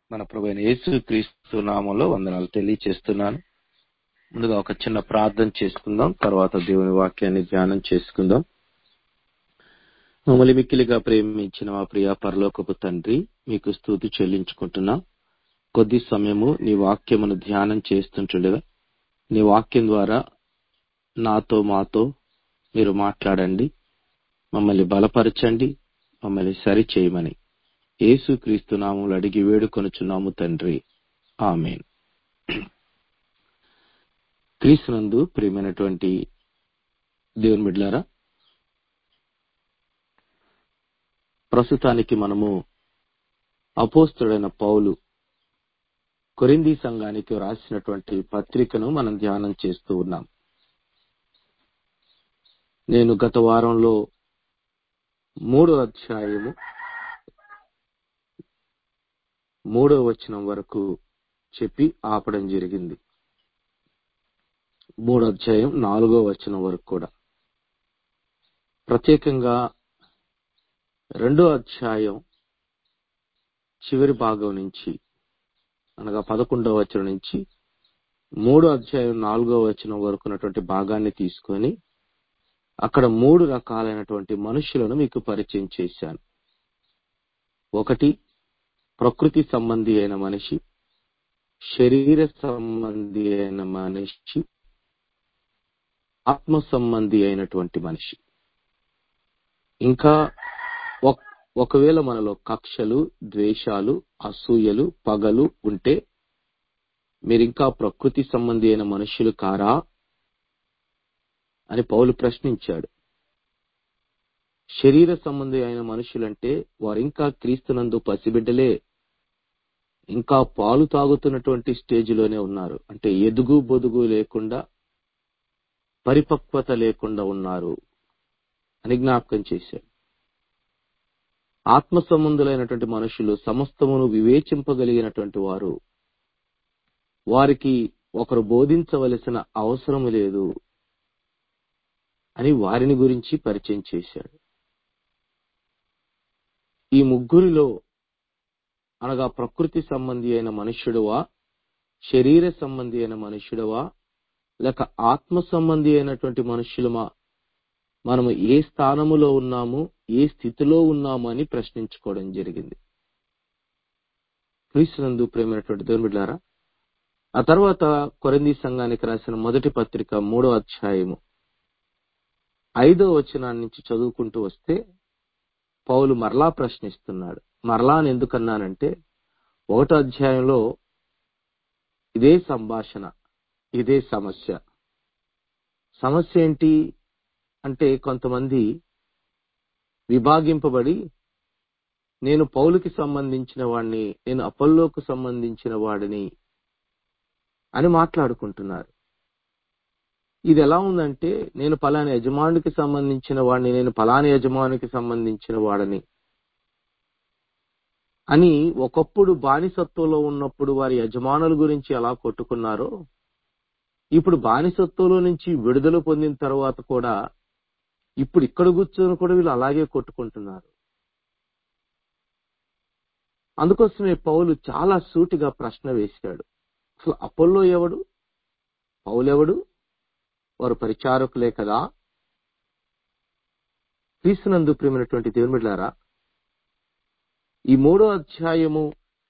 మన ప్రభువైన యేసుక్రీస్తు నామములో వందనాలు తెలియచేస్తున్నాను. ముందుగా ఒక చిన్న ప్రార్థన చేసుకుందాం, తర్వాత దేవుని వాక్యాన్ని ధ్యానం చేసుకుందాం. మమ్మల్ని మిక్కిలిగా ప్రేమించిన మా ప్రియ పరలోకపు తండ్రి, మీకు స్తుతి చెల్లించుకుంటున్నాం. కొద్ది సమయము నీ వాక్యమును ధ్యానం చేస్తుంటుండగా నీ వాక్యం ద్వారా నాతో మాతో మీరు మాట్లాడండి, మమ్మల్ని బలపరచండి, మమ్మల్ని సరిచేయమని యేసుక్రీస్తు నామములో అడిగి వేడుకొనుచున్నాము తండ్రి, ఆమేన్. క్రీస్తునందు ప్రియమైనటువంటి దేవుని బిడ్డలారా, ప్రస్తుతానికి మనము అపోస్తలుడైన పౌలు కొరింథీ సంఘానికి రాసినటువంటి పత్రికను మనం ధ్యానం చేస్తూ ఉన్నాం. నేను గత వారంలో 3వ అధ్యాయము 3వ వచనం వరకు చెప్పి ఆపడం జరిగింది. 3వ అధ్యాయం 4వ వచనం వరకు కూడా. ప్రత్యేకంగా 2వ అధ్యాయం చివరి భాగం నుంచి అనగా 11వ వచనం నుంచి 3వ అధ్యాయం 4వ వచనం వరకు ఉన్నటువంటి భాగాన్ని తీసుకొని అక్కడ 3 రకాలైనటువంటి మనుషులను మీకు పరిచయం చేశాను. ఒకటి ప్రకృతి సంబంధి అయిన మనిషి, శరీర సంబంధి అయిన మనిషి, ఆత్మ సంబంధి అయినటువంటి మనిషి. ఇంకా ఒకవేళ మనలో కక్షలు, ద్వేషాలు, అసూయలు, పగలు ఉంటే మీరింకా ప్రకృతి సంబంధి అయిన మనుషులు కారా అని పౌలు ప్రశ్నించాడు. శరీర సంబంధి అయిన మనుషులంటే వారింకా క్రీస్తునందు పసిబిడ్డలే, ఇంకా పాలు తాగుతున్నటువంటి స్టేజిలోనే ఉన్నారు. అంటే ఎదుగు బొదుగు లేకుండా, పరిపక్వత లేకుండా ఉన్నారు అని జ్ఞాపకం చేశాడు. ఆత్మ సంబంధులైనటువంటి మనుషులు సమస్తమును వివేచింపగలిగినటువంటి వారు, వారికి ఒకరు బోధించవలసిన అవసరం లేదు అని వారిని గురించి పరిచయం చేశాడు. ఈ ముగ్గురిలో అనగా ప్రకృతి సంబంధి అయిన మనుష్యుడువా, శరీర సంబంధి అయిన మనుష్యుడువా, లేక ఆత్మ సంబంధి అయినటువంటి మనుష్యులమా, మనము ఏ స్థానములో ఉన్నాము, ఏ స్థితిలో ఉన్నాము అని ప్రశ్నించుకోవడం జరిగింది. క్రీస్తునందు ప్రేమైనటువంటి దేవుని బిడ్డలారా, ఆ తర్వాత కొరింథీ సంఘానికి రాసిన మొదటి పత్రిక 3వ అధ్యాయము 5వ వచనాన్ని నుంచి చదువుకుంటూ వస్తే పౌలు మరలా ప్రశ్నిస్తున్నాడు. మరలా అని ఎందుకన్నానంటే 1వ అధ్యాయంలో ఇదే సంభాషణ, ఇదే సమస్య. సమస్య ఏంటి అంటే, కొంతమంది విభాగింపబడి నేను పౌలుకి సంబంధించిన వాడిని, నేను అపోల్లోకు సంబంధించిన వాడిని అని మాట్లాడుకుంటున్నారు. ఇది ఎలా ఉందంటే, నేను పలానా యజమానునికి సంబంధించిన వాడిని, నేను పలానా యజమానికి సంబంధించిన వాడని అని ఒకప్పుడు బానిసత్వంలో ఉన్నప్పుడు వారి యజమానుల గురించి ఎలా కొట్టుకున్నారో, ఇప్పుడు బానిసత్వంలో నుంచి విడుదల పొందిన తర్వాత కూడా ఇప్పుడు ఇక్కడ కూర్చొని కూడా వీళ్ళు అలాగే కొట్టుకుంటున్నారు. అందుకోసమే పౌలు చాలా సూటిగా ప్రశ్న వేశాడు. అసలు అపోల్లో ఎవడు, పౌలెవడు? వారు పరిచారకులే కదా. క్రీస్తునందు ప్రియమైనటువంటి దేవుని బిడ్డలారా, ఈ 3వ అధ్యాయము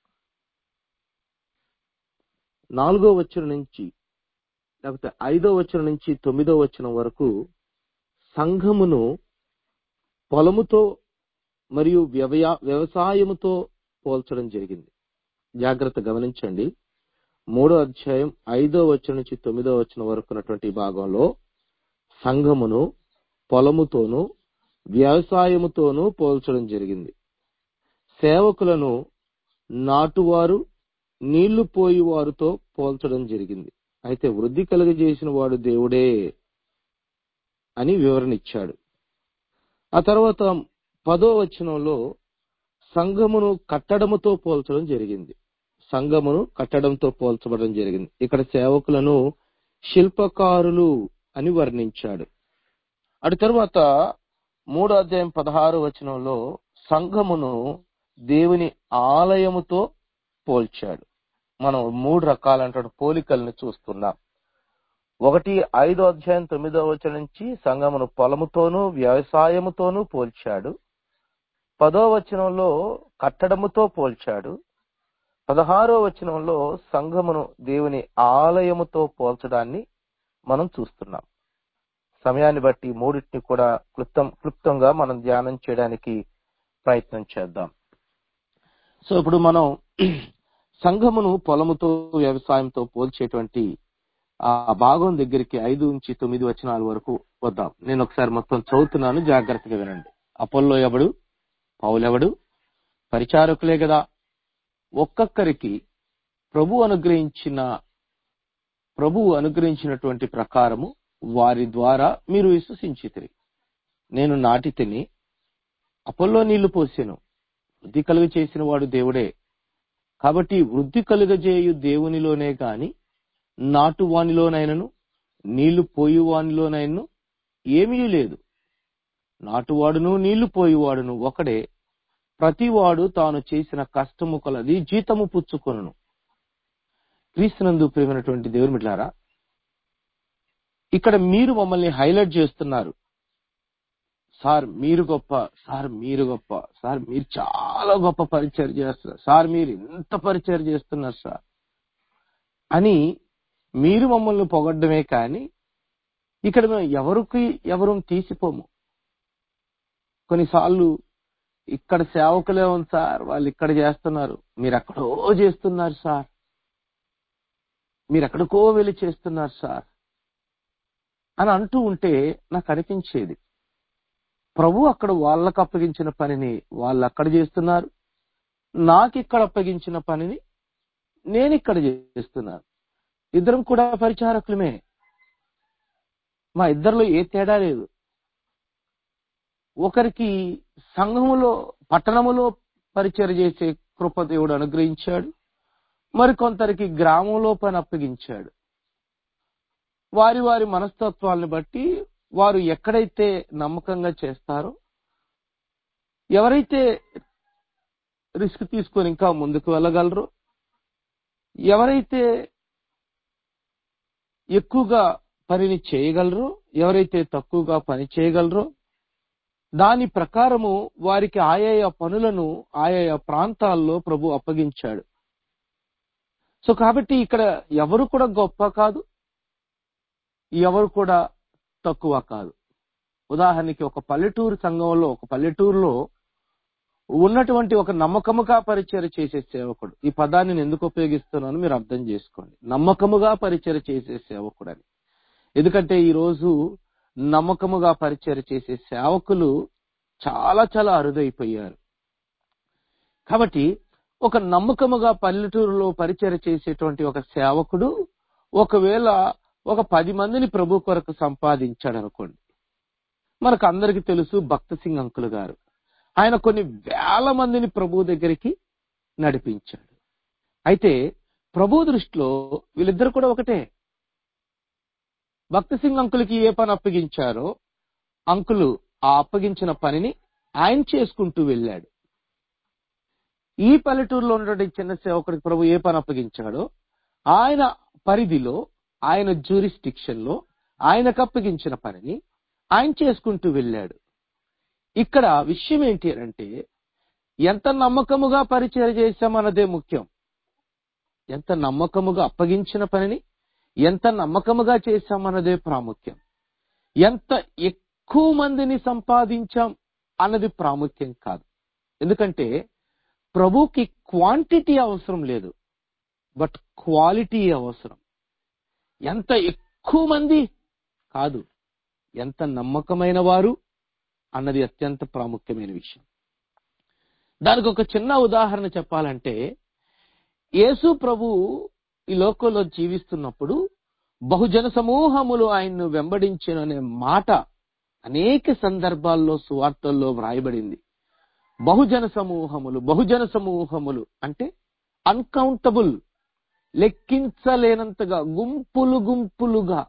4వ వచనం నుంచి లేకపోతే 5వ వచనం నుంచి 9వ వచనం వరకు సంఘమును పొలముతో మరియు వ్యవసాయముతో పోల్చడం జరిగింది. జాగ్రత్త గమనించండి. 3వ అధ్యాయం 5వ వచనం నుంచి 9వ వచనం వరకు ఉన్నటువంటి భాగంలో సంఘమును పొలముతోనూ వ్యవసాయముతోనూ పోల్చడం జరిగింది. సేవకులను నాటువారు, నీళ్లు పోయి వారితో పోల్చడం జరిగింది. అయితే వృద్ధి కలుగజేసిన వాడు దేవుడే అని వివరణ ఇచ్చాడు. ఆ తర్వాత 10వ వచనంలో సంఘమును కట్టడముతో పోల్చడం జరిగింది. సంఘమును కట్టడంతో పోల్చబడడం జరిగింది. ఇక్కడ సేవకులను శిల్పకారులు అని వర్ణించాడు. అటు తర్వాత 3వ అధ్యాయం 16వ వచనంలో సంఘమును దేవుని ఆలయముతో పోల్చాడు. మనం 3 రకాలైనటువంటి పోలికల్ని చూస్తున్నాం. 5వ అధ్యాయం 9వ వచనం నుంచి సంఘమును పొలముతోనూ వ్యవసాయముతోనూ పోల్చాడు. 10వ వచనంలో కట్టడముతో పోల్చాడు. 16వ వచనంలో సంఘమును దేవుని ఆలయముతో పోల్చడాన్ని మనం చూస్తున్నాం. సమయాన్ని బట్టి మూడింటిని కూడా క్లుప్తంగా మనం ధ్యానం చేయడానికి ప్రయత్నం చేద్దాం. సో ఇప్పుడు మనం సంఘమును పొలముతో వ్యవసాయంతో పోల్చేటువంటి ఆ భాగం దగ్గరికి 5 నుంచి 9 వచనాల వరకు వద్దాం. నేను ఒకసారి మొత్తం చదువుతున్నాను, జాగ్రత్తగా వినండి. అపోల్లో ఎవడు, పౌలెవడు? పరిచారకులే కదా. ఒక్కొక్కరికి ప్రభువు అనుగ్రహించినటువంటి ప్రకారము వారి ద్వారా మీరు విశ్వసించితిరి. నేను నాటితిని, అపోల్లో నీళ్లు పోసెను, వృద్ధి కలుగ చేసిన వాడు దేవుడే. కాబట్టి వృద్ధి కలుగజేయు దేవునిలోనే గాని నాటువానిలోనైనను నీళ్లు పోయువానిలోనైనను ఏమీ లేదు. నాటువాడును నీళ్లు పోయువాడును ఒకడే. ప్రతివాడు తాను చేసిన కష్టము కొలది జీతము పుచ్చుకొనును. క్రీస్తునందు ప్రియమైనటువంటి దేవుని బిడ్డలారా, ఇక్కడ మీరు మమ్మల్ని హైలైట్ చేస్తున్నారు. సార్ మీరు గొప్ప, సార్ మీరు గొప్ప, సార్ మీరు చాలా గొప్ప పరిచయం చేస్తున్నారు, సార్ మీరు ఎంత పరిచయం చేస్తున్నారు సార్ అని మీరు మమ్మల్ని పొగడ్డమే కానీ ఇక్కడ మేము ఎవరు తీసిపోము. కొన్నిసార్లు ఇక్కడ సేవకులే ఉంది సార్, వాళ్ళు ఇక్కడ చేస్తున్నారు, మీరు ఎక్కడో చేస్తున్నారు సార్, మీరు ఎక్కడికో వెళ్ళి చేస్తున్నారు సార్ అని అంటూ ఉంటే నాకు అనిపించేది, ప్రభు అక్కడ వాళ్ళకు అప్పగించిన పనిని వాళ్ళు అక్కడ చేస్తున్నారు, నాకు ఇక్కడ అప్పగించిన పనిని నేను ఇక్కడ చేస్తున్నాను. ఇద్దరం కూడా పరిచారకులమే, మా ఇద్దరిలో ఏ తేడా లేదు. ఒకరికి సంఘములో పట్టణములో పరిచయం చేసే కృప దేవుడు అనుగ్రహించాడు, మరికొందరికి గ్రామంలో పని అప్పగించాడు. వారి వారి మనస్తత్వాలను బట్టి వారు ఎక్కడైతే నమ్మకంగా చేస్తారో, ఎవరైతే రిస్క్ తీసుకొని ఇంకా ముందుకు వెళ్ళగలరో, ఎవరైతే ఎక్కువగా పనిని చేయగలరో, ఎవరైతే తక్కువగా పని చేయగలరో దాని ప్రకారము వారికి ఆయా పనులను ఆయా ప్రాంతాల్లో ప్రభు అప్పగించాడు. సో కాబట్టి ఇక్కడ ఎవరు కూడా గొప్ప కాదు, ఎవరు కూడా తక్కువ కాదు. ఉదాహరణకి ఒక పల్లెటూరు సంఘంలో, ఒక పల్లెటూరులో ఉన్నటువంటి ఒక నమ్మకముగా పరిచయం చేసే సేవకుడు, ఈ పదాన్ని నేను ఎందుకు ఉపయోగిస్తున్నాను మీరు అర్థం చేసుకోండి, నమ్మకముగా పరిచయం చేసే సేవకుడు అని. ఎందుకంటే ఈరోజు నమ్మకముగా పరిచయం చేసే సేవకులు చాలా చాలా అరుదైపోయారు. కాబట్టి ఒక నమ్మకముగా పల్లెటూరులో పరిచయం చేసేటువంటి ఒక సేవకుడు ఒకవేళ ఒక 10 మందిని ప్రభు కొరకు సంపాదించాడు అనుకోండి. మనకు అందరికీ తెలుసు భక్త సింగ్ అంకుల్ గారు, ఆయన కొన్ని వేల మందిని ప్రభు దగ్గరికి నడిపించాడు. అయితే ప్రభు దృష్టిలో వీళ్ళిద్దరు కూడా ఒకటే. భక్త సింగ్ అంకుల్కి ఏ పని అప్పగించారో అంకులు ఆ అప్పగించిన పనిని ఆయన చేసుకుంటూ వెళ్ళాడు. ఈ పల్లెటూరులో ఉన్నటువంటి చిన్న సేవకుడికి ప్రభు ఏ పని అప్పగించాడో ఆయన పరిధిలో, ఆయన జ్యూరిస్డిక్షన్ లో ఆయనకు అప్పగించిన పనిని ఆయన చేసుకుంటూ వెళ్ళాడు. ఇక్కడ విషయం ఏంటి అంటే ఎంత నమ్మకముగా పరిచయం చేశామన్నదే ముఖ్యం. ఎంత నమ్మకముగా అప్పగించిన పనిని ఎంత నమ్మకముగా చేశామన్నదే ప్రాముఖ్యం. ఎంత ఎక్కువ మందిని సంపాదించాం అన్నది ప్రాముఖ్యం కాదు. ఎందుకంటే ప్రభుకి క్వాంటిటీ అవసరం లేదు, బట్ క్వాలిటీ అవసరం. ఎంత ఎక్కువ మంది కాదు, ఎంత నమ్మకమైన వారు అన్నది అత్యంత ప్రాముఖ్యమైన విషయం. దానికి ఒక చిన్న ఉదాహరణ చెప్పాలంటే, యేసు ప్రభు ఈ లోకంలో జీవిస్తున్నప్పుడు బహుజన సమూహములు ఆయన్ను వెంబడించెను అనే మాట అనేక సందర్భాల్లో సువార్తల్లో వ్రాయబడింది. బహుజన సమూహములు అంటే అన్కౌంటబుల్, లెక్కించలేనంతగా, గుంపులుగా.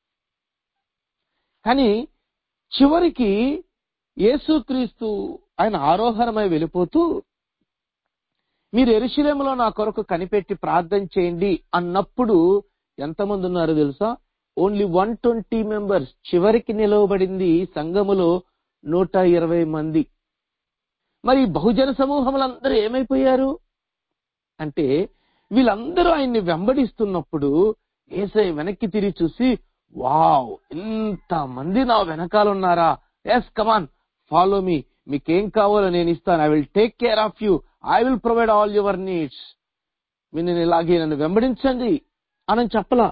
కానీ చివరికి యేసుక్రీస్తు ఆయన ఆరోహణమై వెళ్ళిపోతూ మీరు యెరూషలేములో నా కొరకు కనిపెట్టి ప్రార్థన చేయండి అన్నప్పుడు ఎంతమంది ఉన్నారో తెలుసా? Only 120 members. చివరికి నిలవబడింది సంఘములో 120 మంది. మరి బహుజన సమూహములందరూ ఏమైపోయారు అంటే, వీళ్ళందరూ ఆయన్ని వెంబడిస్తున్నప్పుడు యేసయ్య వెనక్కి తిరిగి చూసి, వావ్, ఇంతమంది నా వెనకాల ఉన్నారా? Yes, come on, follow me. మీకేం కావాలో నేను ఇస్తాను. I will take care of you. I will provide all your needs. మీరు నేను ఇలాగే నన్ను వెంబడించండి అని చెప్పలా.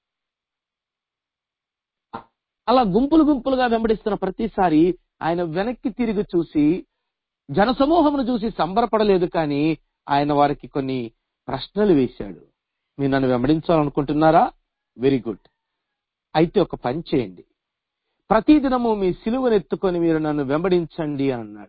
అలా గుంపులు గుంపులుగా వెంబడిస్తున్న ప్రతిసారి ఆయన వెనక్కి తిరిగి చూసి జనసమూహమును చూసి సంబరపడలేదు, కానీ ఆయన వారికి కొన్ని ప్రశ్నలు వేశాడు. మీరు నన్ను వెంబడించాలనుకుంటున్నారా? Very good. అయితే ఒక పని చేయండి, ప్రతిదినము మీ సిలువను ఎత్తుకొని మీరు నన్ను వెంబడించండి అని అన్నాడు.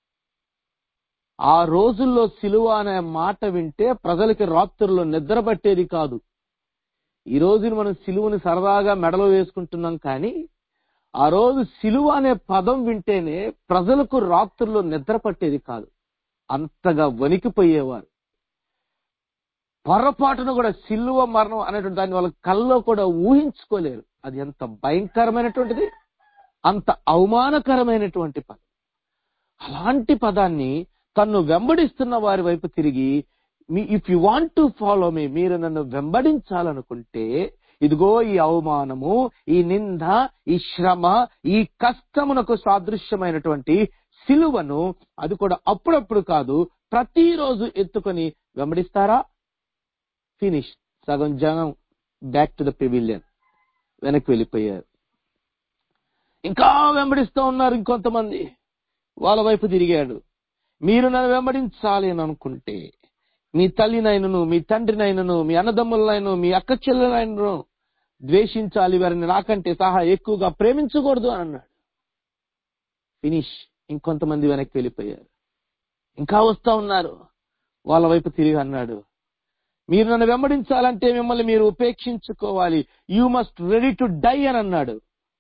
ఆ రోజుల్లో సిలువ అనే మాట వింటే ప్రజలకి రాత్రుల్లో నిద్ర పట్టేది కాదు. ఈ రోజున మనం సిలువని సరదాగా మెడలో వేసుకుంటున్నాం, కానీ ఆ రోజు సిలువ అనే పదం వింటేనే ప్రజలకు రాత్రుల్లో నిద్ర పట్టేది కాదు. అంతగా వణికిపోయేవారు. పొరపాటును కూడా సిలువ మరణం అనేటువంటి దాన్ని వాళ్ళ కల్లో కూడా ఊహించుకోలేరు. అది ఎంత భయంకరమైనటువంటిది, అంత అవమానకరమైనటువంటి పదం. అలాంటి పదాన్ని తన్ను వెంబడిస్తున్న వారి వైపు తిరిగి, if you want to follow me, మీరు నన్ను వెంబడించాలనుకుంటే ఇదిగో ఈ అవమానము, ఈ నింద, ఈ శ్రమ, ఈ కష్టమునకు సాదృశ్యమైనటువంటి సిలువను, అది కూడా అప్పుడప్పుడు కాదు ప్రతిరోజు ఎత్తుకొని వెంబడిస్తారా? ఫినిష్. సగం జనం బ్యాక్ టు ద పెవిలియన్, వెనక్కి వెళ్ళిపోయారు. ఇంకా వెంబడిస్తూ ఉన్నారు ఇంకొంతమంది. వాళ్ళ వైపు తిరిగాడు. మీరు నన్ను వెంబడించాలి అని అనుకుంటే మీ తల్లినైనను, మీ తండ్రినైనను, మీ అన్నదమ్ములనైనను, మీ అక్క చెల్లెలైనను ద్వేషించాలి, వారిని నాకంటే సహా ఎక్కువగా ప్రేమించకూడదు అని అన్నాడు. ఫినిష్. ఇంకొంతమంది వెనక్కి వెళ్ళిపోయారు. ఇంకా వస్తా ఉన్నారు. వాళ్ళ వైపు తిరిగి అన్నాడు, మీరు నన్ను వెంబడించాలంటే మిమ్మల్ని మీరు ఉపేక్షించుకోవాలి. You must ready to die అని అన్నాడు.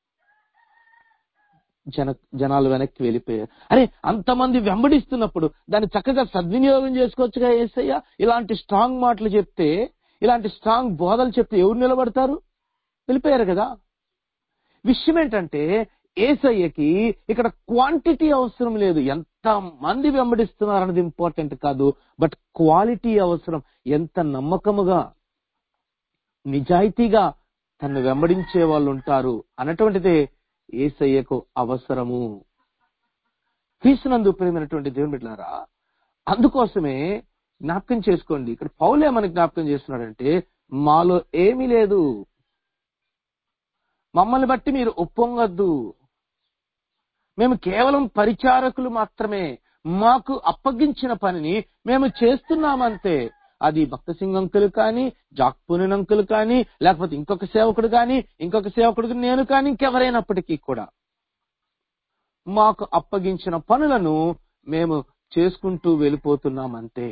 జనాలు వెనక్కి వెళ్ళిపోయారు. అరే, అంతమంది వెంబడిస్తున్నప్పుడు దాన్ని చక్కగా సద్వినియోగం చేసుకోవచ్చుగా యేసయ్య. ఇలాంటి స్ట్రాంగ్ మాటలు చెప్తే, ఇలాంటి స్ట్రాంగ్ బోధలు చెప్తే ఎవరు నిలబడతారు? వెళ్ళిపోయారు కదా. విషయం ఏంటంటే, యేసయ్యకి ఇక్కడ క్వాంటిటీ అవసరం లేదు. ఎంత మంది వెంబడిస్తున్నారు అన్నది ఇంపార్టెంట్ కాదు, బట్ క్వాలిటీ అవసరం. ఎంత నమ్మకముగా, నిజాయితీగా తను వెంబడించే వాళ్ళు ఉంటారు అన్నటువంటిదే యేసయ్యకు అవసరము. క్రీస్తునందు ప్రియమైనటువంటి దేవుని బిడ్డలారా, అందుకోసమే జ్ఞాపకం చేసుకోండి, ఇక్కడ పౌలే మనకి జ్ఞాపకం చేస్తున్నాడంటే, మాలో ఏమీ లేదు, మమ్మల్ని బట్టి మీరు ఒప్పొంగొద్దు, మేము కేవలం పరిచారకులు మాత్రమే, మాకు అప్పగించిన పనిని మేము చేస్తున్నామంతే. అది భక్త సింగ్ అంకులు కానీ, జాక్పూనిన్ అంకులు కానీ, లేకపోతే ఇంకొక సేవకుడు కానీ, ఇంకొక సేవకుడు నేను కానీ, ఇంకెవరైనప్పటికీ కూడా మాకు అప్పగించిన పనులను మేము చేసుకుంటూ వెళ్ళిపోతున్నామంతే.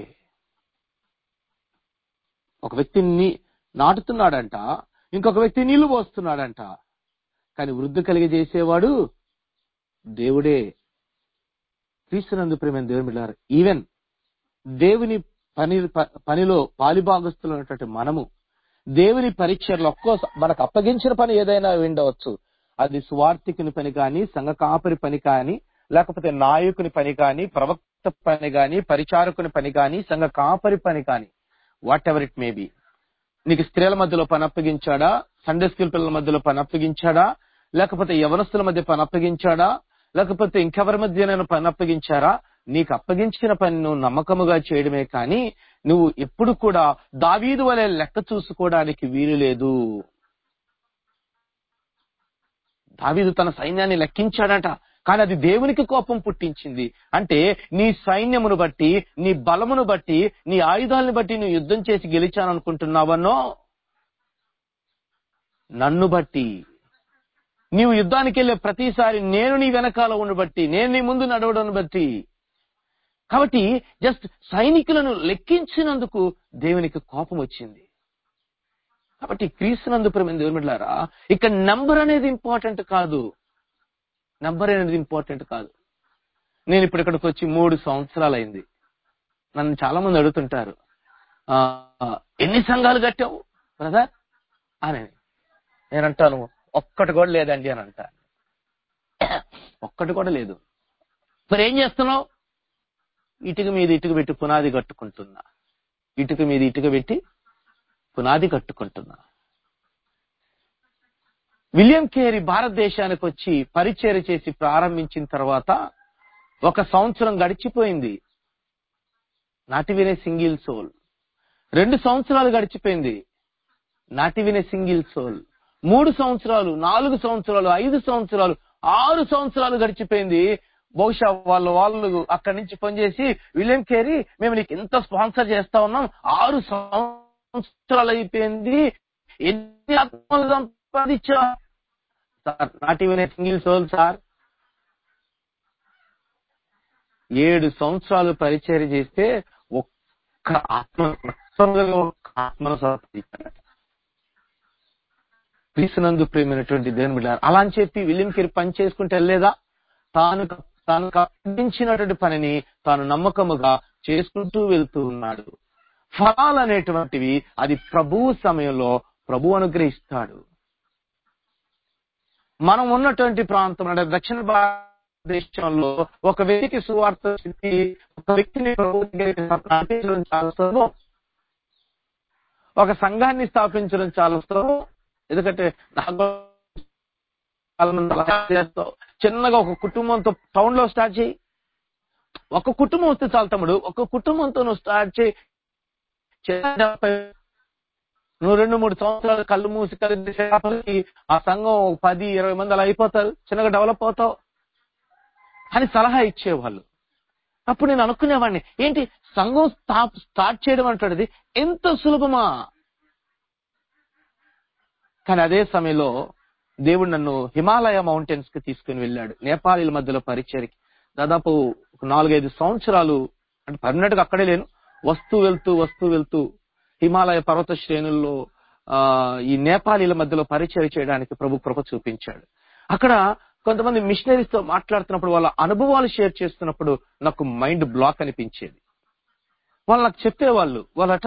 ఒక వ్యక్తిని నాటుతున్నాడంట, ఇంకొక వ్యక్తి నీళ్లు పోస్తున్నాడంట, కానీ వృద్ధి కలిగజేసేవాడు దేవుడే. క్రీస్తునందు ప్రియమైన దేవుని బిడ్డలారా, ఈవెన్ దేవుని పనిలో పాలిభాగస్తులు ఉన్నటువంటి మనము దేవుని పరీక్షలో మనకు అప్పగించిన పని ఏదైనా ఉండవచ్చు. అది సువార్థికుని పని కానీ, సంఘ కాపరి పని కానీ, లేకపోతే నాయకుని పని కానీ, ప్రవక్త పని కానీ, పరిచారకుని పని కానీ, సంఘ కాపరి పని కానీ, whatever it may be. నీకు స్త్రీల మధ్యలో పని అప్పగించాడా? సండే స్కూల్ పిల్లల మధ్యలో పని అప్పగించాడా? లేకపోతే యవనస్తుల మధ్య పని అప్పగించాడా? లేకపోతే ఇంకెవరి మధ్య నేను పని అప్పగించారా? నీకు అప్పగించిన పని నువ్వు నమ్మకముగా చేయడమే కానీ నువ్వు ఎప్పుడు కూడా దావీదు వలె లెక్క చూసుకోవడానికి వీలు లేదు. దావీదు తన సైన్యాన్ని లెక్కించాడట, కానీ అది దేవునికి కోపం పుట్టించింది. అంటే నీ సైన్యమును బట్టి, నీ బలమును బట్టి, నీ ఆయుధాలను బట్టి నువ్వు యుద్ధం చేసి గెలిచాననుకుంటున్నావన్నో, నన్ను బట్టి నీవు యుద్ధానికి వెళ్ళే ప్రతిసారి నేను నీ వెనకాల ఉండబట్టి, నేను నీ ముందు నడవడం బట్టి. కాబట్టి జస్ట్ సైనికులను లెక్కించినందుకు దేవునికి కోపం వచ్చింది. కాబట్టి క్రీస్తునందు ప్రియమైన దేవుని బిడ్డలారా, ఇక్కడ నంబర్ అనేది ఇంపార్టెంట్ కాదు. నంబర్ అనేది ఇంపార్టెంట్ కాదు. నేను ఇప్పుడు ఇక్కడికి వచ్చి 3 సంవత్సరాలు అయింది. నన్ను చాలా మంది అడుగుతుంటారు, ఎన్ని సంఘాలు కట్టావు బ్రదర్ అని. నేనంటాను, ఒక్కటి కూడా లేదండి అని అంటాను. ఒక్కటి కూడా లేదు. మరి ఏం చేస్తున్నావు? ఇటుక మీద ఇటుక పెట్టి పునాది కట్టుకుంటున్నా. ఇటుక మీద ఇటుక పెట్టి పునాది కట్టుకుంటున్నా. విలియం కేరీ భారతదేశానికి వచ్చి పరిచర్య చేసి ప్రారంభించిన తర్వాత 1 సంవత్సరం గడిచిపోయింది, not even a single soul. 2 సంవత్సరాలు గడిచిపోయింది, not even a single soul. 3 సంవత్సరాలు, 4 సంవత్సరాలు, 5 సంవత్సరాలు, 6 సంవత్సరాలు గడిచిపోయింది. బహుశా వాళ్ళు అక్కడి నుంచి పనిచేసి, విలియం కేరీ మేము నీకు ఎంత స్పాన్సర్ చేస్తా ఉన్నాం, 6 సంవత్సరాలు అయిపోయింది, ఎన్ని ఆత్మలు సంపాదించా sir? Not even a single soul sir. 7 సంవత్సరాలు పరిచర్య చేస్తే ఒక్క ఆత్మను సంపాదించాడు. క్రీస్తునందు ప్రియమైనటువంటి దేవుని బిడ్డలారా, అలా అని చెప్పి విలియం కేరీ పని చేసుకుంటే వెళ్ళలేదా? తాను కప్పించినటువంటి పనిని తాను నమ్మకముగా చేసుకుంటూ వెళ్తూ ఉన్నాడు. ఫలాలు అనేటువంటివి అది ప్రభువు సమయంలో ప్రభు అనుగ్రహిస్తాడు. మనం ఉన్నటువంటి ప్రాంతం అంటే దక్షిణ భారతదేశంలో ఒక వ్యక్తికి సువార్త చెప్పి ఒక వ్యక్తిని ప్రభు దగ్గరికి నడిపించడం చాలా సులభం. ఒక సంఘాన్ని స్థాపించడం చాలా సులభం. ఎందుకంటే చిన్నగా ఒక కుటుంబంతో టౌన్ లో స్టార్ట్ చేయి. ఒక కుటుంబం వస్తే చాలు తమ్ముడు, ఒక కుటుంబంతో నువ్వు స్టార్ట్ చేయి. నువ్వు 2-3 సంవత్సరాలు కళ్ళు మూసి కలిసి ఆ సంఘం 10-20 మంది అలా అయిపోతారు, చిన్నగా డెవలప్ అవుతావు అని సలహా ఇచ్చేవాళ్ళు. అప్పుడు నేను అనుకునేవాడిని, ఏంటి సంఘం స్టార్ట్ చేయడం అంటాడు ఎంత సులభమా? కానీ అదే సమయంలో దేవుడు నన్ను హిమాలయ మౌంటైన్స్ కి తీసుకుని వెళ్ళాడు, నేపాలీల మధ్యలో పరిచర్యకి. దాదాపు 4-5 సంవత్సరాలు అంటే పర్మనెంట్ గా అక్కడే లేను, వస్తూ వెళ్తూ హిమాలయ పర్వత శ్రేణుల్లో ఈ నేపాలీల మధ్యలో పరిచర్య చేయడానికి ప్రభు కృప చూపించాడు. అక్కడ కొంతమంది మిషనరీస్ తో మాట్లాడుతున్నప్పుడు వాళ్ళ అనుభవాలు షేర్ చేస్తున్నప్పుడు నాకు మైండ్ బ్లాక్ అనిపించేది. వాళ్ళు నాకు చెప్పేవాళ్ళు, వాళ్ళట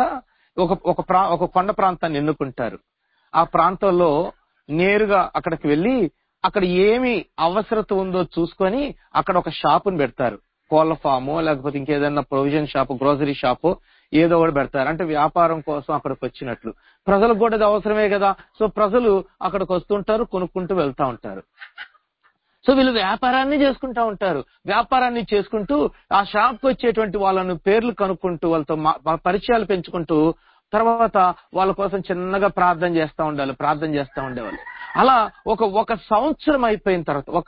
ఒక కొండ ప్రాంతాన్ని ఎన్నుకుంటారు. ఆ ప్రాంతంలో నేరుగా అక్కడికి వెళ్ళి అక్కడ ఏమి అవసరత ఉందో చూసుకొని అక్కడ ఒక షాపుని పెడతారు. కోళ్ల ఫామో లేకపోతే ఇంకేదన్నా ప్రొవిజన్ షాపు, గ్రోసరీ షాపు ఏదో ఒకటి పెడతారు. అంటే వ్యాపారం కోసం అక్కడికి వచ్చినట్లు. ప్రజలకు కూడా అది అవసరమే కదా. సో ప్రజలు అక్కడికి వస్తుంటారు, కొనుక్కుంటూ వెళ్తా ఉంటారు. సో వీళ్ళు వ్యాపారాన్ని చేసుకుంటా ఉంటారు. వ్యాపారాన్ని చేసుకుంటూ ఆ షాప్కి వచ్చేటువంటి వాళ్ళను పేర్లు కనుక్కుంటూ వాళ్ళతో పరిచయాలు పెంచుకుంటూ తర్వాత వాళ్ళ కోసం చిన్నగా ప్రార్థన చేస్తూ ఉండేవాళ్ళు. అలా ఒక సంవత్సరం అయిపోయిన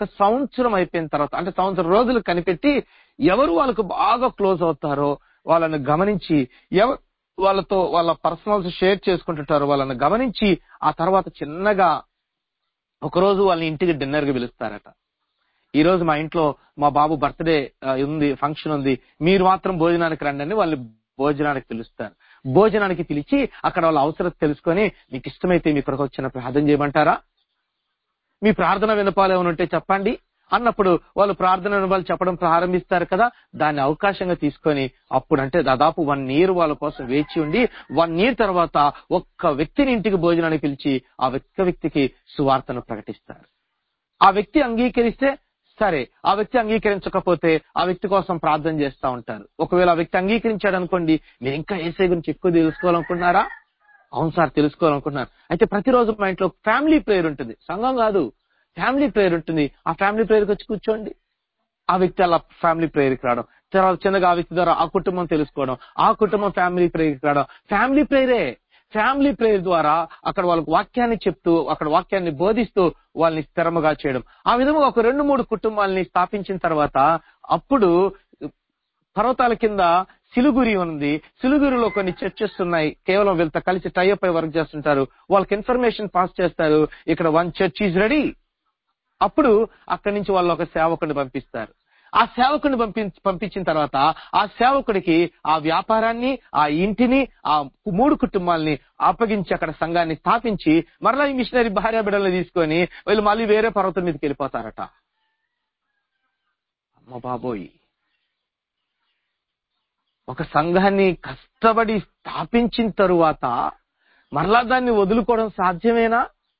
తర్వాత అంటే సంవత్సరం రోజులు కనిపెట్టి ఎవరు వాళ్ళకు బాగా క్లోజ్ అవుతారో వాళ్ళని గమనించి, వాళ్ళతో వాళ్ళ పర్సనల్స్ షేర్ చేసుకుంటుంటారో వాళ్ళని గమనించి ఆ తర్వాత చిన్నగా ఒకరోజు వాళ్ళని ఇంటికి డిన్నర్ కి పిలుస్తారట. ఈ రోజు మా ఇంట్లో మా బాబు బర్త్డే ఉంది, ఫంక్షన్ ఉంది, మీరు మాత్రం భోజనానికి రండి అని వాళ్ళని భోజనానికి పిలుస్తారు. భోజనానికి పిలిచి అక్కడ వాళ్ళ అవసరం తెలుసుకొని, మీకు ఇష్టమైతే మీ కొరకు వచ్చిన ప్రార్థన చేయమంటారా, మీ ప్రార్థన వినపాలు ఏమైనా ఉంటే చెప్పండి అన్నప్పుడు వాళ్ళు ప్రార్థన వినపాలు చెప్పడం ప్రారంభిస్తారు కదా. దాన్ని అవకాశంగా తీసుకొని అప్పుడు అంటే దాదాపు 1 year వాళ్ళ కోసం వేచి ఉండి 1 year తర్వాత ఒక్క వ్యక్తిని ఇంటికి భోజనానికి పిలిచి ఆ వ్యక్తికి సువార్తను ప్రకటిస్తారు. ఆ వ్యక్తి అంగీకరిస్తే సరే, ఆ వ్యక్తి అంగీకరించకపోతే ఆ వ్యక్తి కోసం ప్రార్థన చేస్తూ ఉంటారు. ఒకవేళ ఆ వ్యక్తి అంగీకరించాడు అనుకోండి, మీరు ఇంకా యేసయ్య గురించి ఎక్కువ తెలుసుకోవాలనుకుంటున్నారా? అవును సార్ తెలుసుకోవాలనుకుంటున్నారు. అయితే ప్రతిరోజు మా ఇంట్లో ఫ్యామిలీ ప్రేయర్ ఉంటుంది, సంఘం కాదు, ఫ్యామిలీ ప్రేయర్ ఉంటుంది. ఆ ఫ్యామిలీ ప్రేయర్కి వచ్చి కూర్చోండి. ఆ వ్యక్తి అలా ఫ్యామిలీ ప్రేయర్కి రావడం, తర్వాత చిన్నగా ఆ వ్యక్తి ద్వారా ఆ కుటుంబం తెలుసుకోవడం, ఆ కుటుంబం ఫ్యామిలీ ప్రేయర్కి రావడం. ఫ్యామిలీ ప్రేయర్ ద్వారా అక్కడ వాళ్ళకి వాక్యాన్ని చెప్తూ అక్కడ వాక్యాన్ని బోధిస్తూ వాళ్ళని స్థిరముగా చేయడం. ఆ విధంగా ఒక 2-3 కుటుంబాలని స్థాపించిన తర్వాత అప్పుడు పర్వతాల కింద సిలిగురి ఉంది. సిలిగురిలో కొన్ని చర్చెస్ ఉన్నాయి. కేవలం వీళ్ళతో కలిసి టైఅప్ అయి వర్క్ చేస్తుంటారు. వాళ్ళకి ఇన్ఫర్మేషన్ పాస్ చేస్తారు, ఇక్కడ 1 church ఈజ్ రెడీ. అప్పుడు అక్కడి నుంచి వాళ్ళు ఒక సేవకుడిని పంపిస్తారు. ఆ సేవకుడిని పంపించిన తర్వాత ఆ సేవకుడికి ఆ వ్యాపారాన్ని, ఆ ఇంటిని, ఆ 3 కుటుంబాలని అప్పగించి అక్కడ సంఘాన్ని స్థాపించి మరలా ఈ మిషనరీ భార్య బిడ్డలను తీసుకొని వీళ్ళు మళ్ళీ వేరే పర్వతం మీదకి వెళ్ళిపోతారట. అమ్మ బాబోయ్, ఒక సంఘాన్ని కష్టపడి స్థాపించిన తరువాత మరలా దాన్ని వదులుకోవడం సాధ్యమేనా?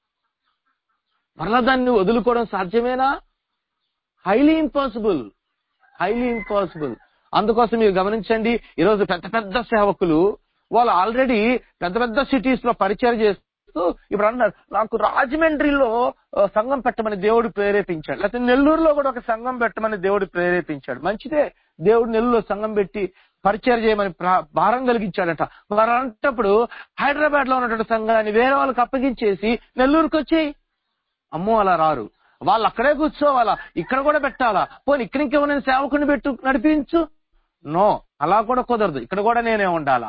Highly impossible. అందుకోసం మీరు గమనించండి, ఈరోజు పెద్ద పెద్ద సేవకులు వాళ్ళు ఆల్రెడీ పెద్ద పెద్ద సిటీస్ లో పరిచయం చేస్తూ ఇప్పుడు అన్నారు, నాకు రాజమండ్రిలో సంఘం పెట్టమని దేవుడు ప్రేరేపించాడు, లేకపోతే నెల్లూరులో కూడా ఒక సంఘం పెట్టమని దేవుడు ప్రేరేపించాడు. మంచిదే, దేవుడు నెల్లూరులో సంఘం పెట్టి పరిచయం చేయమని భారం కలిగించాడట. మరి అంటప్పుడు హైదరాబాద్ లో ఉన్నటువంటి సంఘాన్ని వేరే వాళ్ళకి అప్పగించేసి నెల్లూరుకి వచ్చేయి. అమ్మో, అలా రారు. వాళ్ళు అక్కడే కూర్చోవాలా, ఇక్కడ కూడా పెట్టాలా? పోనీ ఇక్కడ ఇంకేమైనా సేవకుని పెట్టు నడిపించు. నో, అలా కూడా కుదరదు, ఇక్కడ కూడా నేనే ఉండాలా?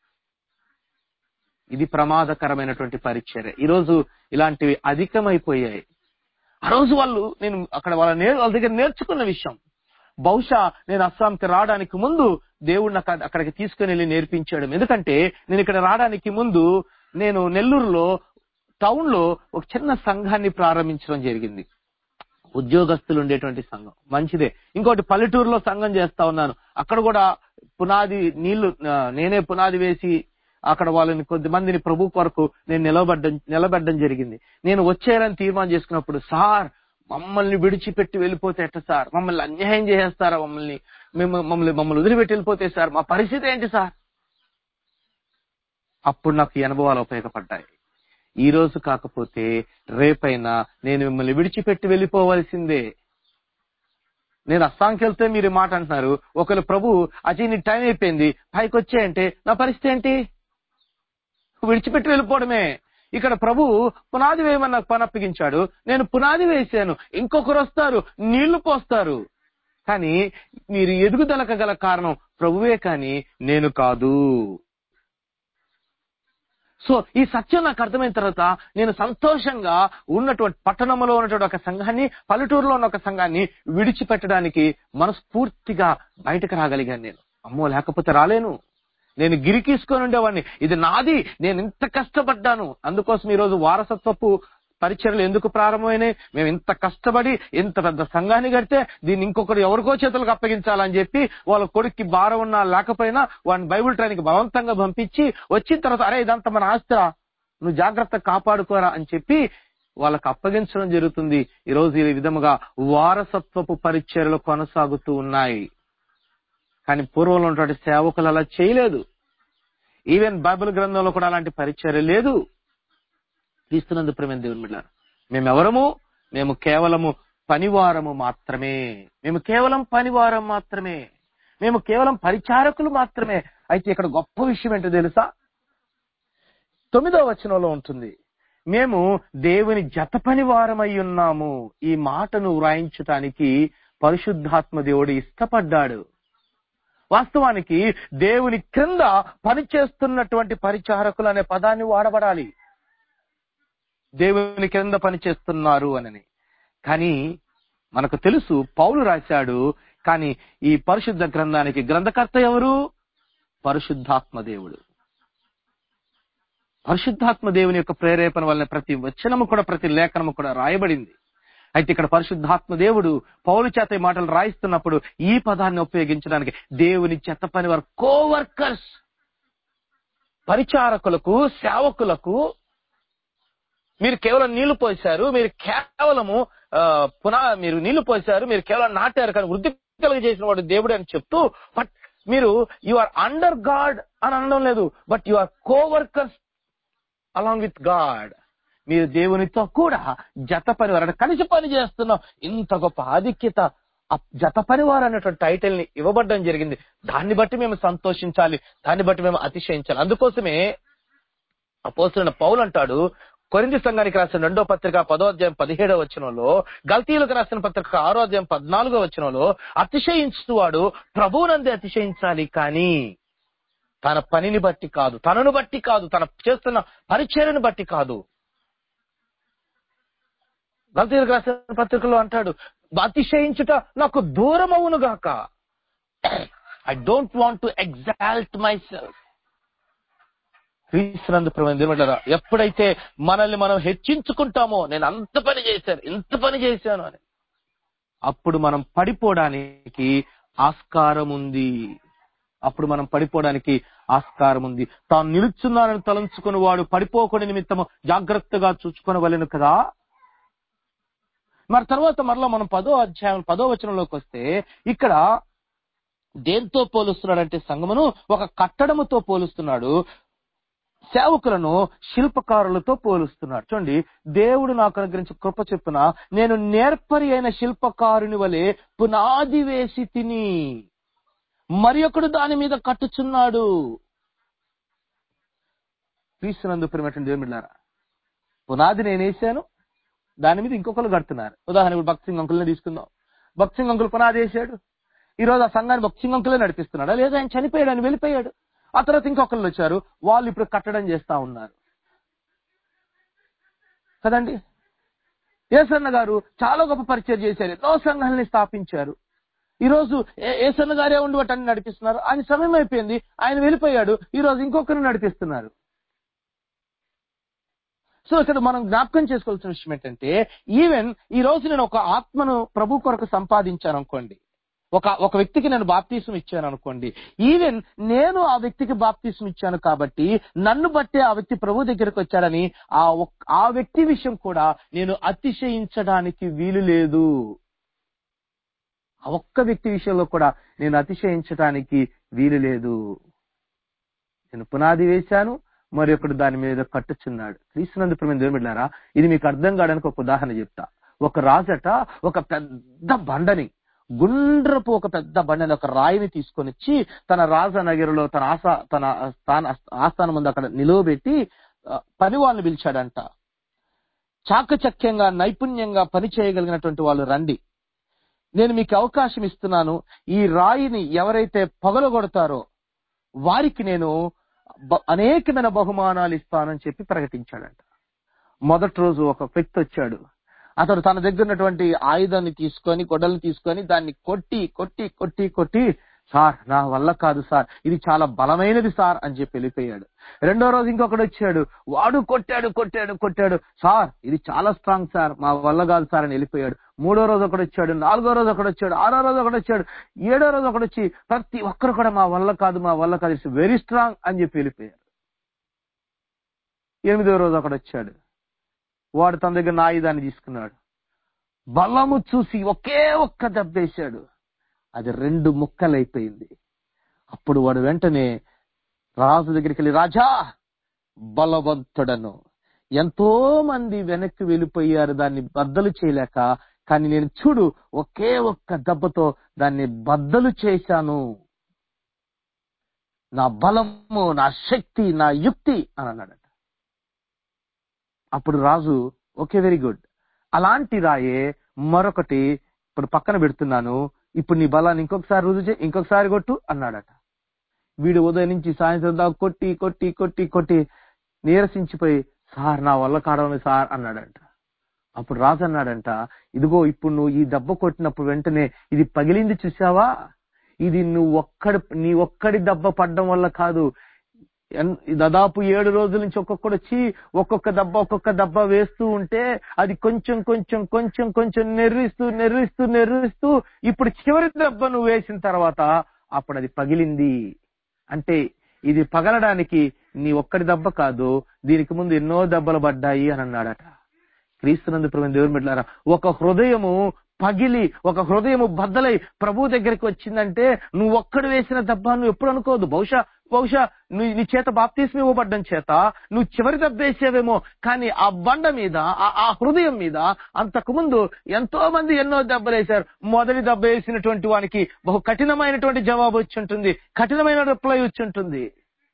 ఇది ప్రమాదకరమైనటువంటి పరిచర్య. ఈరోజు ఇలాంటివి అధికమైపోయాయి. ఆ రోజు నేను అక్కడ వాళ్ళ దగ్గర నేర్చుకున్న విషయం, బహుశా నేను అస్సాంకి రావడానికి ముందు దేవుడు నాకు అక్కడికి తీసుకుని వెళ్ళి నేర్పించాడు. ఎందుకంటే నేను ఇక్కడ రావడానికి ముందు నేను నెల్లూరులో టౌన్ లో ఒక చిన్న సంఘాన్ని ప్రారంభించడం జరిగింది. ఉద్యోగస్తులు ఉండేటువంటి సంఘం, మంచిదే. ఇంకోటి పల్లెటూరులో సంఘం చేస్తా ఉన్నాను. అక్కడ కూడా నేనే పునాది వేసి అక్కడ వాళ్ళని కొద్దిమందిని ప్రభు కొరకు నేను నిలబెట్టడం జరిగింది. నేను వచ్చేయాలని తీర్మానం చేసుకున్నప్పుడు, సార్ మమ్మల్ని విడిచిపెట్టి వెళ్ళిపోతే ఎట్ట సార్? మమ్మల్ని అన్యాయం చేసేస్తారా? మమ్మల్ని వదిలిపెట్టి వెళ్ళిపోతే సార్ మా పరిస్థితి ఏంటి సార్? అప్పుడు నాకు ఈ అనుభవాలు ఉపయోగపడ్డాయి. ఈ రోజు కాకపోతే రేపైనా నేను మిమ్మల్ని విడిచిపెట్టి వెళ్ళిపోవలసిందే. నేను అస్సాంకి వెళ్తే మీరు మాట అంటున్నారు, ఒకవేళ ప్రభు అజయ్ నీ టైం అయిపోయింది పైకి వచ్చేయంటే నా పరిస్థితి ఏంటి? విడిచిపెట్టి వెళ్ళిపోవడమే. ఇక్కడ ప్రభు పునాది వేయమని నాకు పని అప్పగించాడు, నేను పునాది వేసాను, ఇంకొకరు వస్తారు నీళ్లు పోస్తారు. కానీ మీరు ఎదుగుదలకు గల కారణం ప్రభువే కానీ నేను కాదు. సో ఈ సత్యం నాకు అర్థమైన తర్వాత నేను సంతోషంగా ఉన్నటువంటి పట్టణంలో ఉన్నటువంటి ఒక సంఘాన్ని, పల్లెటూరులో ఉన్న ఒక సంఘాన్ని విడిచిపెట్టడానికి మనస్ఫూర్తిగా బయటకు రాగలిగాను. నేను అమ్మో లేకపోతే రాలేను, నేను గిరికీసుకొని ఉండేవాడిని, ఇది నాది, నేను ఇంత కష్టపడ్డాను. అందుకోసం ఈరోజు వారసత్వపు పరిచర్యలు ఎందుకు ప్రారంభమైనాయి? మేము ఇంత కష్టపడి ఇంత పెద్ద సంఘాన్ని కడితే దీన్ని ఇంకొకరు ఎవరికో చేతులకు అప్పగించాలని చెప్పి వాళ్ళ కొడుక్కి భారం ఉన్నా లేకపోయినా వాడిని బైబిల్ ట్రైనింగ్ బలవంతంగా పంపించి వచ్చిన తర్వాత, అరే ఇదంతా మన ఆస్తిరా, నువ్వు జాగ్రత్తగా కాపాడుకోరా అని చెప్పి వాళ్ళకు అప్పగించడం జరుగుతుంది. ఈరోజు ఈ విధముగా వారసత్వపు పరిచర్యలు కొనసాగుతూ ఉన్నాయి. కానీ పూర్వంలో ఉన్నటువంటి సేవకులు అలా చేయలేదు. ఈవెన్ బైబిల్ గ్రంథంలో కూడా అలాంటి పరిచర్య లేదు. క్రీస్తునందు ప్రియమైన దేవుని బిడ్డలారా, మేము కేవలము పనివారము మాత్రమే. మేము కేవలం పరిచారకులు మాత్రమే. అయితే ఇక్కడ గొప్ప విషయం ఏంటో తెలుసా? 9వ వచనంలో ఉంటుంది, మేము దేవుని జత పనివారమై ఉన్నాము. ఈ మాటను వ్రాయించటానికి పరిశుద్ధాత్మ దేవుడు ఇష్టపడ్డాడు. వాస్తవానికి దేవుని క్రింద పనిచేస్తున్నటువంటి పరిచారకులు అనే పదాన్ని వాడబడాలి, దేవుని క్రింద పనిచేస్తున్నారు అని. కానీ మనకు తెలుసు పౌలు రాశాడు, కానీ ఈ పరిశుద్ధ గ్రంథానికి గ్రంథకర్త ఎవరు? పరిశుద్ధాత్మ దేవుడు. పరిశుద్ధాత్మ దేవుని యొక్క ప్రేరేపణ వలన ప్రతి వచనము కూడా, ప్రతి లేఖనము కూడా రాయబడింది. అయితే ఇక్కడ పరిశుద్ధాత్మ దేవుడు పౌలు చేత ఈ మాటలు రాయిస్తున్నప్పుడు ఈ పదాన్ని ఉపయోగించడానికి దేవుని చెత్త పని వారు కోవర్కర్స్, పరిచారకులకు, సేవకులకు, మీరు కేవలం నీళ్లు పోశారు, మీరు కేవలము మీరు నీళ్లు పోశారు, మీరు కేవలం నాటారు, కానీ వృద్ధి కలుగజేసిన వాడు దేవుడు అని చెప్తూ, బట్ మీరు యు ఆర్ అండర్ గాడ్ అని అనడం లేదు, but you are coworkers along with God. మీరు దేవునితో కూడా జత పనివారు, కలిసి పని చేస్తున్నాం. ఇంత గొప్ప ఆధిక్యత జత పనివారు అనేటువంటి టైటిల్ ని ఇవ్వబడడం జరిగింది. దాన్ని బట్టి మేము సంతోషించాలి, దాన్ని బట్టి మేము అతిశయించాలి. అందుకోసమే అపోస్తలుడైన పౌలు అంటాడు, కొరింథీ సంఘానికి రాసిన 2వ పత్రిక 10వ అధ్యాయం 17వ వచనంలో, గల్తీయులకు రాసిన పత్రిక 6వ అధ్యాయం 14వ వచనంలో, అతిశయించువాడు ప్రభువునందే అతిశయించాలి, కానీ తన పనిని బట్టి కాదు, తనను బట్టి కాదు, తన చేస్తున్న పరిచర్యను బట్టి కాదు. గల్తీయులకు రాసిన పత్రికలో అంటాడు, అతిశయించుట నాకు దూరమవును గాక. I don't want to exalt myself. క్రీస్తునందు ప్రియమైన దేవుని బిడ్డలారా, ఎప్పుడైతే మనల్ని మనం హెచ్చించుకుంటామో, నేను అంత పని చేశాను, ఇంత పని చేశాను అని, అప్పుడు మనం పడిపోవడానికి ఆస్కారం ఉంది. అప్పుడు మనం పడిపోవడానికి ఆస్కారం ఉంది. తాను నిలుచున్నానని తలంచుకుని వాడు పడిపోకుండా నిమిత్తము జాగ్రత్తగా చూసుకొనవలెను కదా. మరి తర్వాత మరలా మనం 10వ అధ్యాయం 10వ వచనంలోకి వస్తే ఇక్కడ దేంతో పోలుస్తున్నాడంటే సంఘమును ఒక కట్టడముతో పోలుస్తున్నాడు, సేవకులను శిల్పకారులతో పోలుస్తున్నాడు. చూడండి, దేవుడు నాకు అనుగ్రహించిన కృప చెప్పున నేను నేర్పరి అయిన శిల్పకారుని వలె పునాది వేసి తిని మరి ఒకడు దాని మీద కట్టుచున్నాడు. క్రీస్తునందు ప్రియమైనటువంటి దేవుని బిడ్డలారా, పునాది నేను వేసాను, దాని మీద ఇంకొకరు కడుతున్నారు. ఉదాహరణకు భక్త్ సింగ్ అంకుల్ని తీసుకుందాం. భక్త్ సింగ్ అంకుల్ పునాది వేసాడు, ఈ రోజు ఆ సంఘాన్ని భక్త్ సింగ్ అంకులే నడిపిస్తున్నాడా? లేదా ఆయన చనిపోయాడు, ఆయన వెళ్ళిపోయాడు. ఆ తర్వాత ఇంకొకళ్ళు వచ్చారు, వాళ్ళు ఇప్పుడు కట్టడం చేస్తా ఉన్నారు కదండి. యేసన్న గారు చాలా గొప్ప పరిచయం చేశారు, ఎన్నో సంఘాలని స్థాపించారు. ఈ రోజు యేసన్న గారే ఉండి వాటిని నడిపిస్తున్నారు. ఆయన సమయం అయిపోయింది, ఆయన వెళ్ళిపోయాడు, ఈ రోజు ఇంకొకరిని నడిపిస్తున్నారు. సో ఇక్కడ మనం జ్ఞాపకం చేసుకోవాల్సిన విషయం ఏంటంటే, ఈవెన్ ఈ రోజు నేను ఒక ఆత్మను ప్రభు కొరకు సంపాదించాను అనుకోండి, ఒక వ్యక్తికి నేను బాప్తీసం ఇచ్చాను అనుకోండి, ఈవెన్ నేను ఆ వ్యక్తికి బాప్తీసం ఇచ్చాను కాబట్టి నన్ను బట్టే ఆ వ్యక్తి ప్రభు దగ్గరికి వచ్చాడని ఆ వ్యక్తి విషయం కూడా నేను అతిశయించడానికి వీలు లేదు. ఆ ఒక్క వ్యక్తి విషయంలో కూడా నేను అతిశయించడానికి వీలు లేదు. నేను పునాది వేశాను, మరి ఒకడు దాని మీద కట్టుచున్నాడు. క్రీస్తునందు ప్రియమైన దేవుని బిడ్డలారా, ఇది మీకు అర్థం కావడానికి ఒక ఉదాహరణ చెప్తా. ఒక రాజట ఒక పెద్ద బండని, గుండ్రపు ఒక పెద్ద బండని, ఒక రాయిని తీసుకొని వచ్చి తన రాజనగరిలో తన ఆస్థానం ముందు అక్కడ నిలువబెట్టి పని వాళ్ళని పిలిచాడంట. చాకచక్యంగా నైపుణ్యంగా పని చేయగలిగినటువంటి వాళ్ళు రండి, నేను మీకు అవకాశం ఇస్తున్నాను, ఈ రాయిని ఎవరైతే పగలగొడతారో వారికి నేను అనేకమైన బహుమానాలు ఇస్తానని చెప్పి ప్రకటించాడంట. మొదటి రోజు ఒక వ్యక్తి వచ్చాడు, అతడు తన దగ్గర ఉన్నటువంటి ఆయుధాన్ని తీసుకొని, గొడ్డల్ని తీసుకొని దాన్ని కొట్టి కొట్టి కొట్టి కొట్టి, సార్ నా వల్ల కాదు సార్, ఇది చాలా బలమైనది సార్ అని చెప్పి వెళ్ళిపోయాడు. రెండో రోజు ఇంకొకడు వచ్చాడు, వాడు కొట్టాడు కొట్టాడు కొట్టాడు, సార్ ఇది చాలా స్ట్రాంగ్ సార్, మా వల్ల కాదు సార్ అని వెళ్ళిపోయాడు. మూడో రోజు ఒకడు వచ్చాడు, నాలుగో రోజు ఒకడు వచ్చాడు, ఆరో రోజు ఒకడు వచ్చాడు, ఏడో రోజు ఒకడు వచ్చి ప్రతి ఒక్కరు కూడా మా వల్ల కాదు మా వల్ల కాదు, ఇట్స్ వెరీ స్ట్రాంగ్ అని చెప్పి వెళ్ళిపోయారు. ఎనిమిదో రోజు ఒకడు వచ్చాడు, వాడు తన దగ్గర ఆయుధాన్ని తీసుకున్నాడు, బలము చూసి ఒకే ఒక్క దెబ్బేశాడు, అది 2 ముక్కలైపోయింది. అప్పుడు వాడు వెంటనే రాజు దగ్గరికి వెళ్ళి, రాజా బలవంతుడను, ఎంతో మంది వెనక్కి వెళ్ళిపోయారు దాన్ని బద్దలు చేయలేక, కానీ నేను చూడు ఒకే ఒక్క దెబ్బతో దాన్ని బద్దలు చేశాను, నా బలము నా శక్తి నా యుక్తి అని అన్నాడట. అప్పుడు రాజు ఓకే వెరీ గుడ్, అలాంటి రాయే మరొకటి ఇప్పుడు పక్కన పెడుతున్నాను, ఇప్పుడు నీ బలాన్ని ఇంకొకసారి రుజువు చేయి, ఇంకొకసారి కొట్టు అన్నాడట. వీడు ఉదయం నుంచి సాయంత్రం దాకా కొట్టి కొట్టి కొట్టి కొట్టి నీరసించిపోయి, సార్ నా వల్ల కాడవని సార్ అన్నాడంట. అప్పుడు రాజు అన్నాడంట, ఇదిగో ఇప్పుడు నువ్వు ఈ దెబ్బ కొట్టినప్పుడు వెంటనే ఇది పగిలింది చూసావా, ఇది నీ ఒక్కడి దెబ్బ పడ్డం వల్ల కాదు, దాదాపు 7 రోజుల నుంచి ఒక్కొక్కడు వచ్చి ఒక్కొక్క దెబ్బ వేస్తూ ఉంటే అది కొంచెం కొంచెం కొంచెం కొంచెం నెర్రిస్తూ నెర్రిస్తూ నెర్రిస్తూ ఇప్పుడు చివరి దెబ్బ నువ్వు వేసిన తర్వాత అప్పుడు అది పగిలింది. అంటే ఇది పగలడానికి నీ ఒక్కడి దెబ్బ కాదు, దీనికి ముందు ఎన్నో దెబ్బలు పడ్డాయి అని అన్నాడట. క్రీస్తునందు ప్రియమైన దేవుని బిడ్డలారా, ఒక హృదయము పగిలి ఒక హృదయము బద్దలై ప్రభు దగ్గరికి వచ్చిందంటే నువ్వు ఒక్కడు వేసిన దెబ్బ నువ్వు ఎప్పుడు అనుకోవద్దు. బహుశా నీ చేత బాప్తిస్మం ఇవ్వబడ్డం చేత నువ్వు చివరి దెబ్బ వేసేవేమో, కానీ ఆ బండ మీద ఆ హృదయం మీద అంతకు ముందు ఎంతో మంది ఎన్నో దెబ్బలు వేశారు. మొదటి దెబ్బ వేసినటువంటి వానికి బహు కఠినమైనటువంటి జవాబు వచ్చి ఉంటుంది, కఠినమైన రిప్లై వచ్చి ఉంటుంది.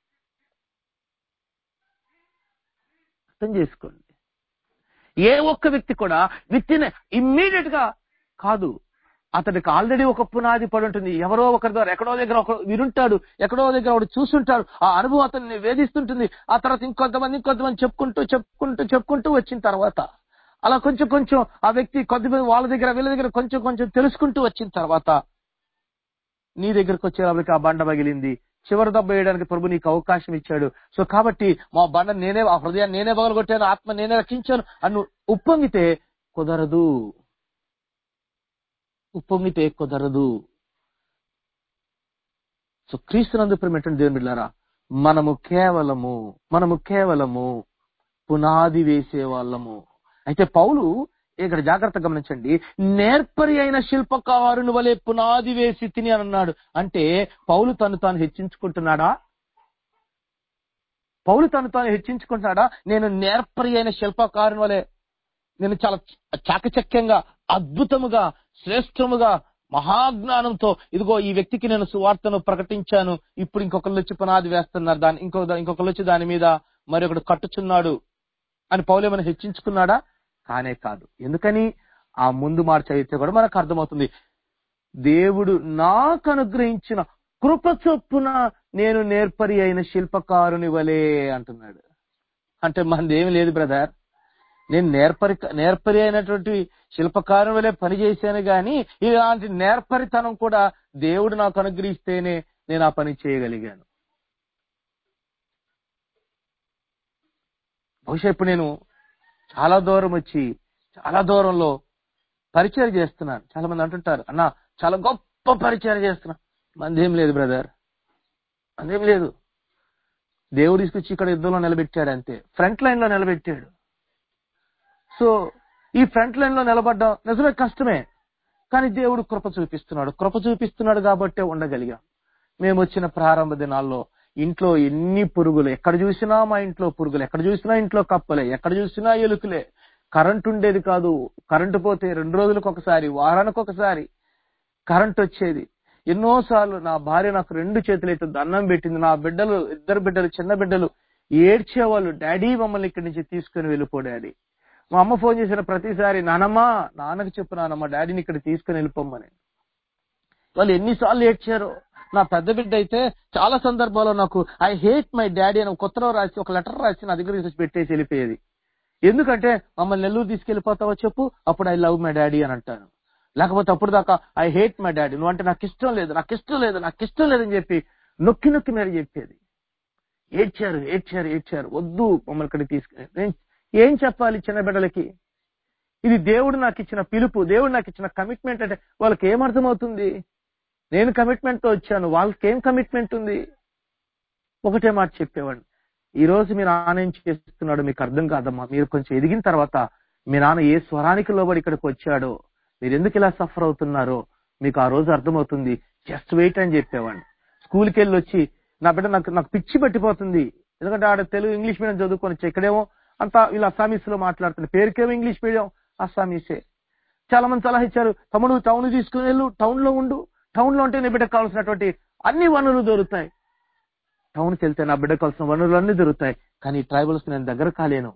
అర్థం చేసుకోండి, ఏ ఒక్క వ్యక్తి కూడా విత్తిన ఇమ్మీడియట్ గా కాదు, అతడికి ఆల్రెడీ ఒక పునాది పడి ఉంటుంది. ఎవరో ఒకరి ద్వారా ఎక్కడో దగ్గర ఒక వినుంటాడు, ఎక్కడో దగ్గర ఒకటి చూస్తుంటాడు, ఆ అనుభవం అతన్ని వేధిస్తుంటుంది. ఆ తర్వాత ఇంకొంతమంది చెప్పుకుంటూ వచ్చిన తర్వాత అలా కొంచెం కొంచెం ఆ వ్యక్తి కొద్దిమంది వాళ్ళ దగ్గర వీళ్ళ దగ్గర కొంచెం కొంచెం తెలుసుకుంటూ వచ్చిన తర్వాత నీ దగ్గరకు వచ్చేవాళ్ళకి ఆ బండ పగిలింది, చివరి దెబ్బ వేయడానికి ప్రభు నీకు అవకాశం ఇచ్చాడు. సో కాబట్టి మా బండ నేనే, ఆ హృదయాన్ని నేనే పగలగొట్టాను, ఆత్మ నేనే రక్షించాను అన్ను ఉప్పొంగితే కుదరదు. సో క్రీస్తునందు ప్రియమైనటువంటి దేవుని బిడ్డలారా, మనము కేవలము పునాది వేసే వాళ్ళము. అయితే పౌలు ఇక్కడ జాగ్రత్తగా గమనించండి, నేర్పరి అయిన శిల్పకారుని వలె పునాది వేసి తిని అని అన్నాడు. అంటే పౌలు తాను హెచ్చించుకుంటున్నాడా? నేను నేర్పరి అయిన శిల్పకారుని వలె, నేను చాలా చాకచక్యంగా, అద్భుతముగా, శ్రేష్టముగా, మహాజ్ఞానంతో ఇదిగో ఈ వ్యక్తికి నేను సువార్తను ప్రకటించాను, ఇప్పుడు ఇంకొకళ్ళు వచ్చి పునాది వేస్తున్నారు, ఇంకొకళ్ళు వచ్చి దాని మీద మరొకడు కట్టుచున్నాడు అని పౌలు ఏమైనా హెచ్చించుకున్నాడా? కానే కాదు. ఎందుకని? ఆ ముందు మాట చదివితే కూడా మనకు అర్థమవుతుంది. దేవుడు నాకు అనుగ్రహించిన కృప చొప్పున నేను నేర్పరి అయిన శిల్పకారుని వలే అంటున్నాడు. అంటే మనదేమి లేదు బ్రదర్, నేను నేర్పరి అయినటువంటి శిల్పకారుని వలె పనిచేశాను గాని ఇలాంటి నేర్పరితనం కూడా దేవుడు నాకు అనుగ్రహిస్తేనే నేను ఆ పని చేయగలిగాను. బహుశా ఇప్పుడు నేను చాలా దూరం వచ్చి చాలా దూరంలో పరిచయం చేస్తున్నాను. చాలా మంది అంటుంటారు, అన్నా చాలా గొప్ప పరిచయం చేస్తున్నా. మందేం లేదు బ్రదర్, మందేం లేదు. దేవుడు తీసుకొచ్చి ఇక్కడ యుద్ధంలో నిలబెట్టాడు, అంతే. ఫ్రంట్ లైన్ లో నిలబెట్టాడు. సో ఈ ఫ్రంట్ లైన్ లో నిలబడ్డం నిజమే కష్టమే, కానీ దేవుడు కృప చూపిస్తున్నాడు కాబట్టే ఉండగలిగాం. మేము వచ్చిన ప్రారంభ దినాల్లో ఇంట్లో ఎన్ని పురుగులు, ఎక్కడ చూసినా మా ఇంట్లో పురుగులు, ఎక్కడ చూసినా ఇంట్లో కప్పలే, ఎక్కడ చూసినా ఎలుకలే. కరెంట్ ఉండేది కాదు. కరెంటు పోతే 2 రోజులకు ఒకసారి, వారానికి ఒకసారి కరెంట్ వచ్చేది. ఎన్నోసార్లు నా భార్య నాకు 2 చేతులు అయితే దండం పెట్టింది. నా బిడ్డలు, 2 బిడ్డలు, చిన్న బిడ్డలు ఏడ్చేవాళ్ళు, డాడీ మమ్మల్ని ఇక్కడి నుంచి తీసుకుని వెళ్ళిపో డాడీ. మా అమ్మ ఫోన్ చేసిన ప్రతిసారి, నాన్నకు చెప్పు నానమ్మ డాడీని ఇక్కడ తీసుకుని వెళ్ళిపోమ్మని. వాళ్ళు ఎన్నిసార్లు ఏడ్చారో. నా పెద్ద బిడ్డ అయితే చాలా సందర్భాల్లో నాకు ఐ హేట్ మై డాడీ అని ఒక లెటర్ రాసి నా దగ్గర తీసుకొచ్చి పెట్టేసి వెళ్ళిపోయేది. ఎందుకంటే మమ్మల్ని నెల్లూరు తీసుకెళ్లిపోతావో చెప్పు, అప్పుడు ఐ లవ్ మై డాడీ అని అంటాను. లేకపోతే అప్పుడు దాకా ఐ హేట్ మై డాడీ, నువ్వంటే నాకు ఇష్టం లేదు అని చెప్పి నొక్కి మరి చెప్పేది. ఏడ్చారు, వద్దు మమ్మల్ని ఇక్కడికి తీసుకుని. ఏం చెప్పాలి చిన్న బిడ్డలకి? ఇది దేవుడు నాకు ఇచ్చిన పిలుపు, దేవుడు నాకు ఇచ్చిన కమిట్మెంట్. అంటే వాళ్ళకి ఏమర్థమవుతుంది? నేను కమిట్మెంట్ తో వచ్చాను, వాళ్ళకి ఏం కమిట్మెంట్ ఉంది? ఒకటే మాట చెప్పేవాడిని, ఈ రోజు మీ నాన్న ఏం చేస్తున్నాడో మీకు అర్థం కాదమ్మా. మీరు కొంచెం ఎదిగిన తర్వాత మీ నాన్న ఏ స్వరానికి లోబడి ఇక్కడికి వచ్చాడో, మీరు ఎందుకు ఇలా సఫర్ అవుతున్నారో మీకు ఆ రోజు అర్థమవుతుంది. జస్ట్ వెయిట్ అని చెప్పేవాడిని. స్కూల్కి వెళ్ళి వచ్చి నా బిడ్డ నాకు పిచ్చి పట్టిపోతుంది. ఎందుకంటే ఆడ తెలుగు ఇంగ్లీష్ మీడియం చదువుకొని ఇక్కడేమో అంతా వీళ్ళు అస్సామీస్ లో మాట్లాడుతున్నారు. పేరుకేమో ఇంగ్లీష్ మీడియం, అస్సామీసే. చాలా మంది సలహా ఇచ్చారు, తమ్ముడు టౌన్ తీసుకుని వెళ్ళు, టౌన్ లో ఉండు, టౌన్ లో ఉంటే నీ బిడ్డకు కావాల్సినటువంటి అన్ని వనరులు దొరుకుతాయి. టౌన్కి వెళ్తే నా బిడ్డకు కావాల్సిన వనరులు అన్ని దొరుకుతాయి. కానీ ట్రైబల్స్ నేను దగ్గర కాలేను.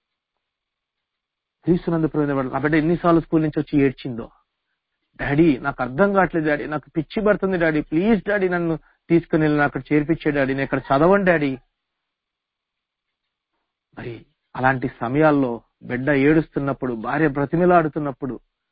క్రీస్తునందు నా బిడ్డ ఎన్నిసార్లు స్కూల్ నుంచి వచ్చి ఏడ్చిందో, డాడీ నాకు అర్థం కావట్లేదు డాడీ, నాకు పిచ్చి పడుతుంది డాడీ, ప్లీజ్ డాడీ నన్ను తీసుకుని వెళ్ళి అక్కడ చేర్పించే డాడీ, నేను ఇక్కడ చదవండి డాడీ. మరి అలాంటి సమయాల్లో బిడ్డ ఏడుస్తున్నప్పుడు, భార్య బ్రతిమిలాడుతున్నప్పుడు,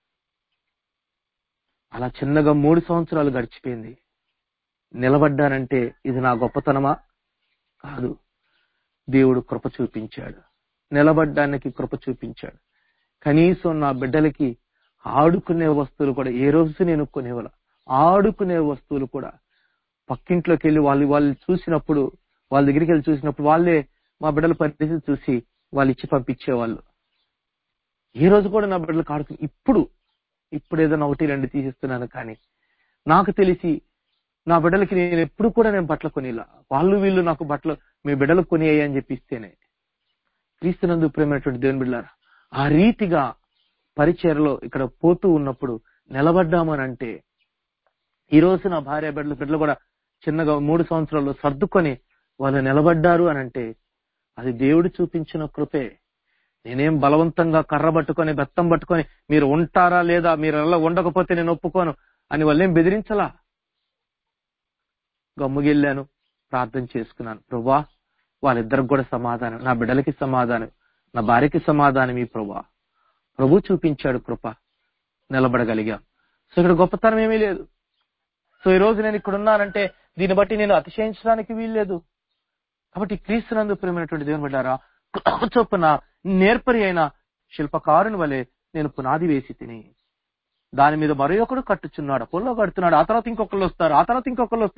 అలా చిన్నగా 3 సంవత్సరాలు గడిచిపోయింది. నిలబడ్డానంటే ఇది నా గొప్పతనమా? కాదు, దేవుడు కృప చూపించాడు. నిలబడ్డానికి కృప చూపించాడు. కనీసం నా బిడ్డలకి ఆడుకునే వస్తువులు కూడా ఏ రోజు నేను కొనేవాళ్ళ. ఆడుకునే వస్తువులు కూడా పక్కింట్లోకి వెళ్ళి వాళ్ళు చూసినప్పుడు, వాళ్ళ దగ్గరికి వెళ్ళి చూసినప్పుడు వాళ్ళే మా బిడ్డల పరిస్థితి చూసి వాళ్ళు ఇచ్చి పంపించేవాళ్ళు. ఏ రోజు కూడా నా బిడ్డలకు ఆడుకుని ఇప్పుడు ఏదైనా 1-2 తీసిస్తున్నాను. కానీ నాకు తెలిసి నా బిడ్డలకి నేను ఎప్పుడు కూడా నేను బట్టలు కొనిలా. వీళ్ళు నాకు బట్టలు మీ బిడ్డలు కొనియ్యాయి అని చెప్పిస్తేనే. క్రీస్తునందు ప్రేమైనటువంటి దేవుని బిడ్డలారా, ఆ రీతిగా పరిచర్లో ఇక్కడ పోతూ ఉన్నప్పుడు నిలబడ్డామనంటే, ఈ రోజు నా భార్య బిడ్డలు కూడా చిన్నగా 3 సంవత్సరాల్లో సర్దుకొని వాళ్ళు నిలబడ్డారు అనంటే అది దేవుడు చూపించిన కృపే. నేనేం బలవంతంగా కర్ర పట్టుకొని బెత్తం పట్టుకొని మీరు ఉంటారా లేదా, మీరు అలా ఉండకపోతే నేను ఒప్పుకోను అని వాళ్ళేం బెదిరించలా. గమ్ముగెళ్ళాను, ప్రార్థన చేసుకున్నాను. ప్రభువా వాళ్ళిద్దరికి కూడా సమాధానం, నా బిడ్డలకి సమాధానం, నా భార్యకి సమాధానం ఈ ప్రభు చూపించాడు కృప. నిలబడగలిగాం. సో ఇక్కడ గొప్పతనం ఏమీ లేదు. సో ఈ రోజు నేను ఇక్కడ ఉన్నానంటే దీన్ని బట్టి నేను అతిశయించడానికి వీల్లేదు. కాబట్టి క్రీస్తునందు ప్రియమైనటువంటి దేవుని బిడ్డారా, చొప్పున నేర్పరి అయిన శిల్పకారుని వలె నేను పునాది వేసి తిని దాని మీద మరొకడు కట్టుచున్నాడు, పొల్లో కడుతున్నాడు. ఆ తర్వాత ఇంకొకళ్ళు వస్తారు,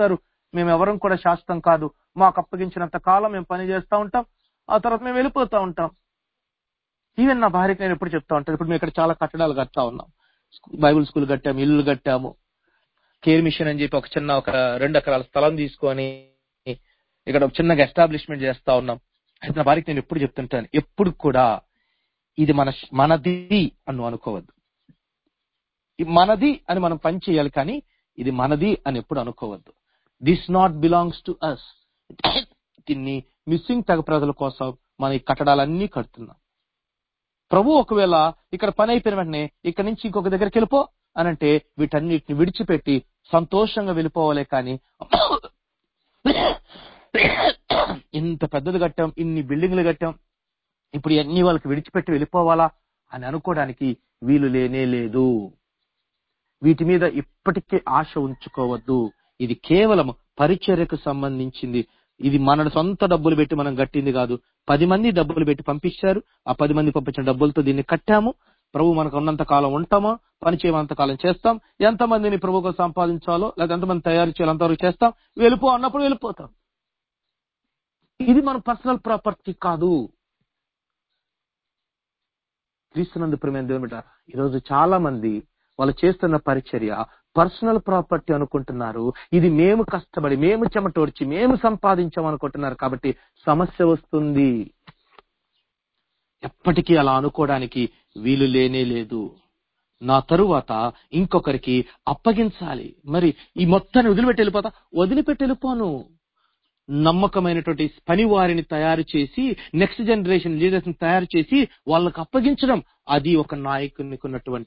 మేము ఎవరం కూడా శాశ్వతం కాదు, మాకు అప్పగించినంత కాలం మేము పని చేస్తూ ఉంటాం, ఆ తర్వాత మేము వెళ్ళిపోతూ ఉంటాం. ఈవెన్ నా భార్యకి నేను ఎప్పుడు చెప్తా ఉంటాను, ఇప్పుడు మేము ఇక్కడ చాలా కట్టడాలు కడతా ఉన్నాం, బైబుల్ స్కూల్ కట్టాము, ఇల్లు కట్టాము, కేర్ మిషన్ అని చెప్పి ఒక 2 ఎకరాల స్థలం తీసుకొని ఇక్కడ ఒక చిన్నగా ఎస్టాబ్లిష్మెంట్ చేస్తా ఉన్నాం. అయితే నా భార్యకి నేను ఎప్పుడు చెప్తుంటాను, ఎప్పుడు కూడా ఇది మనది అని అనుకోవద్దు. మనది అని మనం పని చేయాలి, కానీ ఇది మనది అని ఎప్పుడు అనుకోవద్దు. This not belongs to us. దీన్ని మిస్సింగ్ తెగ ప్రజల కోసం మన ఈ కట్టడాలన్నీ కడుతున్నాం. ప్రభు ఒకవేళ ఇక్కడ పని అయిపోయిన వెంటనే ఇక్కడ నుంచి ఇంకొక దగ్గరికి వెళ్ళిపో అని అంటే వీటన్నిటిని విడిచిపెట్టి సంతోషంగా వెళ్ళిపోవాలే, కానీ ఇంత పెద్దది కట్టాం, ఇన్ని బిల్డింగ్లు కట్టాం, ఇప్పుడు ఇవన్నీ వాళ్ళకి విడిచిపెట్టి వెళ్ళిపోవాలా అని అనుకోవడానికి వీలు లేనే లేదు. వీటి మీద ఇప్పటికే ఆశ ఉంచుకోవద్దు. ఇది కేవలం పరిచర్యకు సంబంధించింది. ఇది మన సొంత డబ్బులు పెట్టి మనం కట్టింది కాదు. 10 మంది డబ్బులు పెట్టి పంపించారు. ఆ 10 మంది పంపించిన డబ్బులతో దీన్ని కట్టాము. ప్రభు మనకు ఉన్నంత కాలం ఉంటామో, పని చేయమంత కాలం చేస్తాం. ఎంతమందిని ప్రభువుకు సంపాదించాలో లేదా ఎంతమంది తయారు చేయాలో అంతవరకు చేస్తాం. వెళ్ళిపో అన్నప్పుడు వెళ్ళిపోతాం. ఇది మన పర్సనల్ ప్రాపర్టీ కాదు. క్రీస్తునందు ప్రియమైన దేవుని బిడ్డలారా, ఈరోజు చాలా మంది వాళ్ళు చేస్తున్న పరిచర్య పర్సనల్ ప్రాపర్టీ అనుకుంటున్నారు. ఇది మేము కష్టపడి, మేము చెమటోడ్చి, మేము సంపాదించామనుకుంటున్నారు. కాబట్టి సమస్య వస్తుంది. ఎప్పటికీ అలా అనుకోవడానికి వీలు లేనే లేదు. నా తరువాత ఇంకొకరికి అప్పగించాలి. మరి ఈ మొత్తాన్ని వదిలిపెట్టి వెళ్ళిపోను. నమ్మకమైనటువంటి పని వారిని తయారు చేసి, నెక్స్ట్ జనరేషన్ లీడర్స్ ని తయారు చేసి వాళ్ళకు అప్పగించడం, అది ఒక నాయకునికి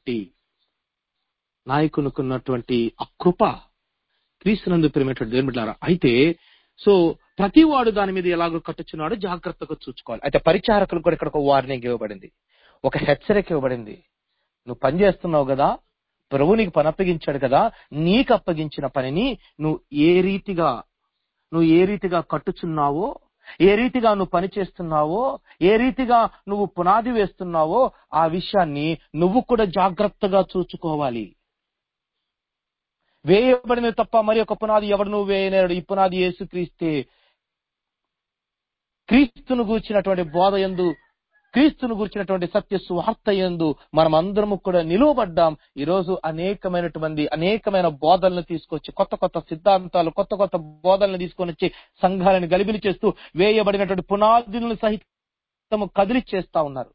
ఉన్నటువంటి అకృప. క్రీస్తునందు ప్రియమైనటువంటి దేవుని బిడ్డలారా, అయితే ప్రతి వాడు దాని మీద ఎలాగో కట్టుచున్నాడో జాగ్రత్తగా చూసుకోవాలి. అయితే పరిచారకులకు కూడా ఇక్కడ ఒక వార్నింగ్ ఇవ్వబడింది, ఒక హెచ్చరిక ఇవ్వబడింది. నువ్వు పని చేస్తున్నావు కదా, ప్రభువు నీకు పని అప్పగించాడు కదా, నీకు అప్పగించిన పనిని నువ్వు ఏ రీతిగా కట్టుచున్నావో, ఏ రీతిగా నువ్వు పని చేస్తున్నావో, ఏ రీతిగా నువ్వు పునాది వేస్తున్నావో ఆ విషయాన్ని నువ్వు కూడా జాగ్రత్తగా చూసుకోవాలి. వేయబడిన తప్ప మరి ఒక పునాది ఎవడు నువ్వు వేయలేడు. ఈ పునాది యేసుక్రీస్తే. క్రీస్తును గూర్చినటువంటి బోధ యందు, క్రీస్తును గూర్చినటువంటి సత్య సువార్త యందు మనం అందరము కూడా నిలువబడ్డాం. ఈ రోజు అనేకమైన బోధనలు తీసుకొచ్చి, కొత్త సిద్ధాంతాలు, కొత్త బోధనలు తీసుకొని వచ్చి సంఘాలను గలిబిలి చేస్తూ వేయబడినటువంటి పునాదులను సహితము కదిలిచ్చేస్తా ఉన్నారు.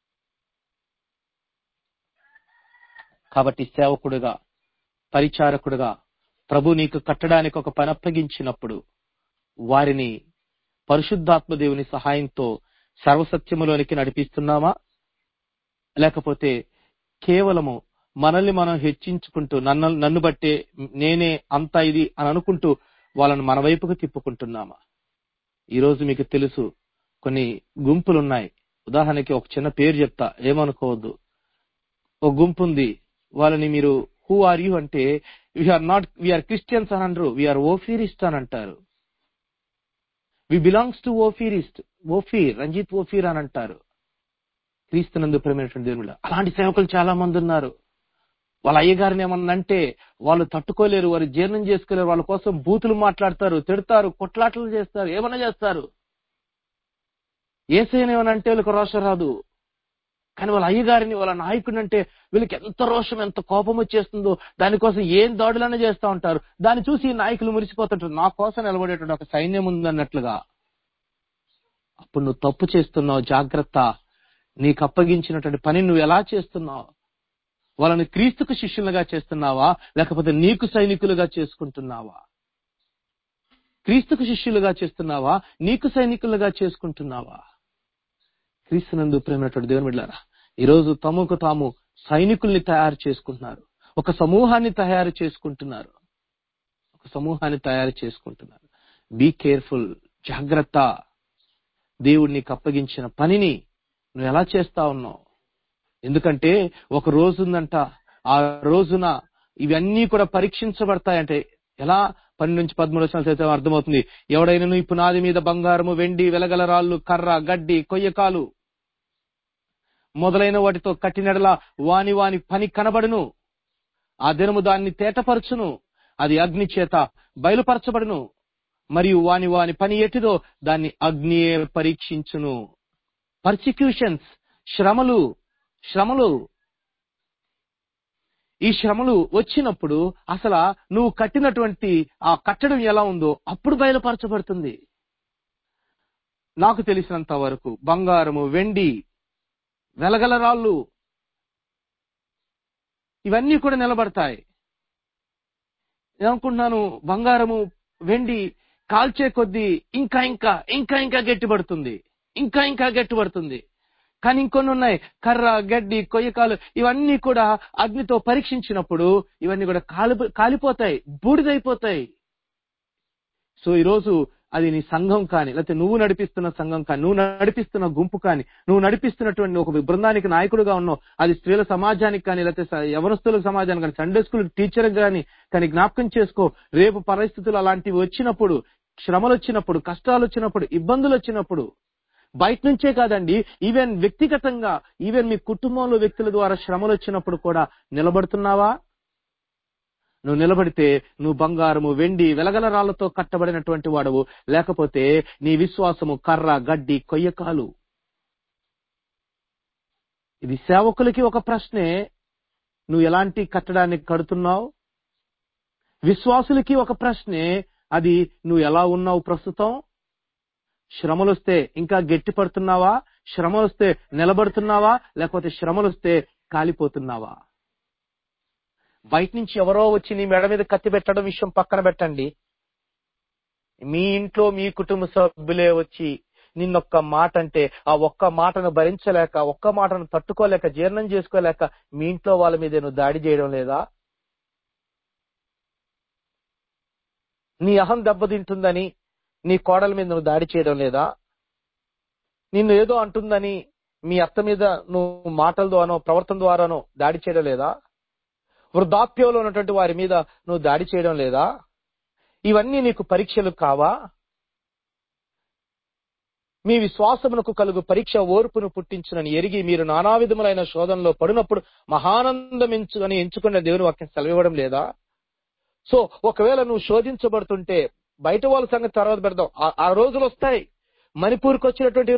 కాబట్టి సేవకుడుగా, పరిచారకుడుగా ప్రభు నీకు కట్టడానికి ఒక పని అప్పగించినప్పుడు వారిని పరిశుద్ధాత్మ దేవుని సహాయంతో సర్వసత్యములోనికి నడిపిస్తున్నామా, లేకపోతే కేవలము మనల్ని మనం హెచ్చించుకుంటూ నన్ను బట్టే నేనే అంతా ఇది అని అనుకుంటూ వాళ్ళని మన వైపుకు తిప్పుకుంటున్నామా? ఈరోజు మీకు తెలుసు, కొన్ని గుంపులున్నాయి. ఉదాహరణకి ఒక చిన్న పేరు చెప్తా, ఏమనుకోవద్దు. ఒక గుంపు ఉంది, వాళ్ళని మీరు హూ ఆర్ యూ అంటే వీఆర్ క్రిస్టియన్స్ అని అనరు, వీఆర్ ఓఫీరిస్ట్ అని అంటారు. We belongs to Ophir, Ranjit Ophir అని అంటారు. క్రీస్తునందు ప్రియమైనటువంటి దేవుని, అలాంటి సేవకులు చాలా మంది ఉన్నారు. వాళ్ళ అయ్యగారిని ఏమన్నంటే వాళ్ళు తట్టుకోలేరు, వారు జీర్ణం చేసుకోలేరు. వాళ్ళ కోసం బూతులు మాట్లాడతారు, తిడతారు, కొట్లాటలు చేస్తారు, ఏమన్నా చేస్తారు. యేసయ్యని ఏమనంటే వీళ్ళకి రోషం రాదు. కానీ వాళ్ళ అయ్యగారిని, వాళ్ళ నాయకుడిని అంటే వీళ్ళకి ఎంత రోషం, ఎంత కోపం వచ్చేస్తుందో. దానికోసం ఏం దాడులనే చేస్తూ ఉంటారు. దాన్ని చూసి నాయకులు మురిసిపోతుంటారు, నా కోసం నిలబడేటువంటి ఒక సైన్యం ఉందన్నట్లుగా. అప్పుడు నువ్వు తప్పు చేస్తున్నావు, జాగ్రత్త. నీకు అప్పగించినటువంటి పని నువ్వు ఎలా చేస్తున్నావు? వాళ్ళని క్రీస్తుకు శిష్యులుగా చేస్తున్నావా, లేకపోతే నీకు సైనికులుగా చేసుకుంటున్నావా? క్రీస్తుకు శిష్యులుగా చేస్తున్నావా, నీకు సైనికులుగా చేసుకుంటున్నావా? క్రీస్తునందు ప్రేమైనటువంటి దేవుని బిడ్డలారా, ఈరోజు తమకు తాము సైనికుల్ని తయారు చేసుకుంటున్నారు. ఒక సమూహాన్ని తయారు చేసుకుంటున్నారు. బీ కేర్ఫుల్, జాగ్రత్త. దేవుడు నీకు అప్పగించిన పనిని నువ్వు ఎలా చేస్తా ఉన్నావు? ఎందుకంటే ఒక రోజు ఉందంట, ఆ రోజున ఇవన్నీ కూడా పరీక్షించబడతాయంటే ఎలా? 12-13 చదివితే అర్థమవుతుంది. ఎవడైనా ఈ పునాది మీద బంగారము, వెండి, వెలగల రాళ్ళు, కర్ర, గడ్డి, కొయ్యకాలు మొదలైన వాటితో కట్టినడలా వాని పని కనబడును. ఆ దినము దాన్ని తేటపరచును. అది అగ్ని చేత బయలుపరచబడును, మరియు వాని వాని పని ఎటిదో దాన్ని అగ్నియే పరీక్షించును. పర్సిక్యూషన్స్, శ్రమలు ఈ శ్రమలు వచ్చినప్పుడు అసలు నువ్వు కట్టినటువంటి ఆ కట్టడం ఎలా ఉందో అప్పుడు బయలుపరచబడుతుంది. నాకు తెలిసినంత వరకు బంగారము, వెండి, వెలగల రాళ్ళు ఇవన్నీ కూడా నిలబడతాయి. ఏమనుకుంటున్నాను, బంగారము, వెండి కాల్చే కొద్దీ ఇంకా ఇంకా ఇంకా ఇంకా గట్టిపడుతుంది, ఇంకా ఇంకా గట్టిపడుతుంది. కానీ ఇంకొన్ని ఉన్నాయి, కర్ర, గడ్డి, కొయ్యకాలు, ఇవన్నీ కూడా అగ్నితో పరీక్షించినప్పుడు ఇవన్నీ కూడా కాలిపోతాయి, బూడిదైపోతాయి. సో ఈరోజు అది నీ సంఘం కానీ, లేకపోతే నువ్వు నడిపిస్తున్న సంఘం కానీ, నువ్వు నడిపిస్తున్న గుంపు కానీ, నువ్వు నడిపిస్తున్నటువంటి ఒక బృందానికి నాయకుడుగా ఉన్నావు, అది స్త్రీల సమాజానికి కానీ, లేకపోతే యవనస్తుల సమాజానికి కానీ, సండే స్కూల్ టీచర్ కానీ జ్ఞాపకం చేసుకో. రేపు పరిస్థితులు అలాంటివి వచ్చినప్పుడు, శ్రమలు వచ్చినప్పుడు, కష్టాలు వచ్చినప్పుడు, ఇబ్బందులు వచ్చినప్పుడు, బయట నుంచే కాదండి, ఈవెన్ వ్యక్తిగతంగా, ఈవెన్ మీ కుటుంబంలో వ్యక్తుల ద్వారా శ్రమలు వచ్చినప్పుడు కూడా నిలబడుతున్నావా? నువ్వు నిలబడితే నువ్వు బంగారము, వెండి, వెలగల రాళ్లతో కట్టబడినటువంటి వాడవు. లేకపోతే నీ విశ్వాసము కర్ర, గడ్డి, కొయ్యకాలు. ఇది సేవకులకి ఒక ప్రశ్నే, నువ్వు ఎలాంటి కట్టడాన్ని కడుతున్నావు? విశ్వాసులకి ఒక ప్రశ్నే, అది నువ్వు ఎలా ఉన్నావు ప్రస్తుతం? శ్రమలొస్తే ఇంకా గట్టి పడుతున్నావా? శ్రమలొస్తే నిలబడుతున్నావా? లేకపోతే శ్రమలొస్తే కాలిపోతున్నావా? బయట నుంచి ఎవరో వచ్చి నీ మెడ మీద కత్తి పెట్టడం విషయం పక్కన పెట్టండి. మీ ఇంట్లో మీ కుటుంబ సభ్యులే వచ్చి నిన్నొక్క మాట అంటే, ఆ ఒక్క మాటను భరించలేక, ఒక్క మాటను తట్టుకోలేక, జీర్ణం చేసుకోలేక మీ ఇంట్లో వాళ్ళ మీద నువ్వు దాడి చేయడం లేదా? నీ అహం దెబ్బతింటుందని నీ కోడల మీద నువ్వు దాడి చేయడం లేదా? నిన్ను ఏదో అంటుందని మీ అత్త మీద నువ్వు మాటల ద్వారానో ప్రవర్తన ద్వారానో దాడి చేయడం లేదా? వృద్ధాప్యంలో ఉన్నటువంటి వారి మీద నువ్వు దాడి చేయడం లేదా? ఇవన్నీ నీకు పరీక్షలు కావా? మీ విశ్వాసమునకు కలుగు పరీక్ష ఓర్పును పుట్టించునని ఎరిగి మీరు నానా విధములైన శోధనలో పడినప్పుడు మహానందం ఎంచుకున్న దేవుని వాక్యం సెలవివ్వడం లేదా? సో ఒకవేళ నువ్వు శోధించబడుతుంటే, బయట వాళ్ళ సంగతి తర్వాత పెడదాం, ఆ రోజులు వస్తాయి. మణిపూర్కి వచ్చినటువంటి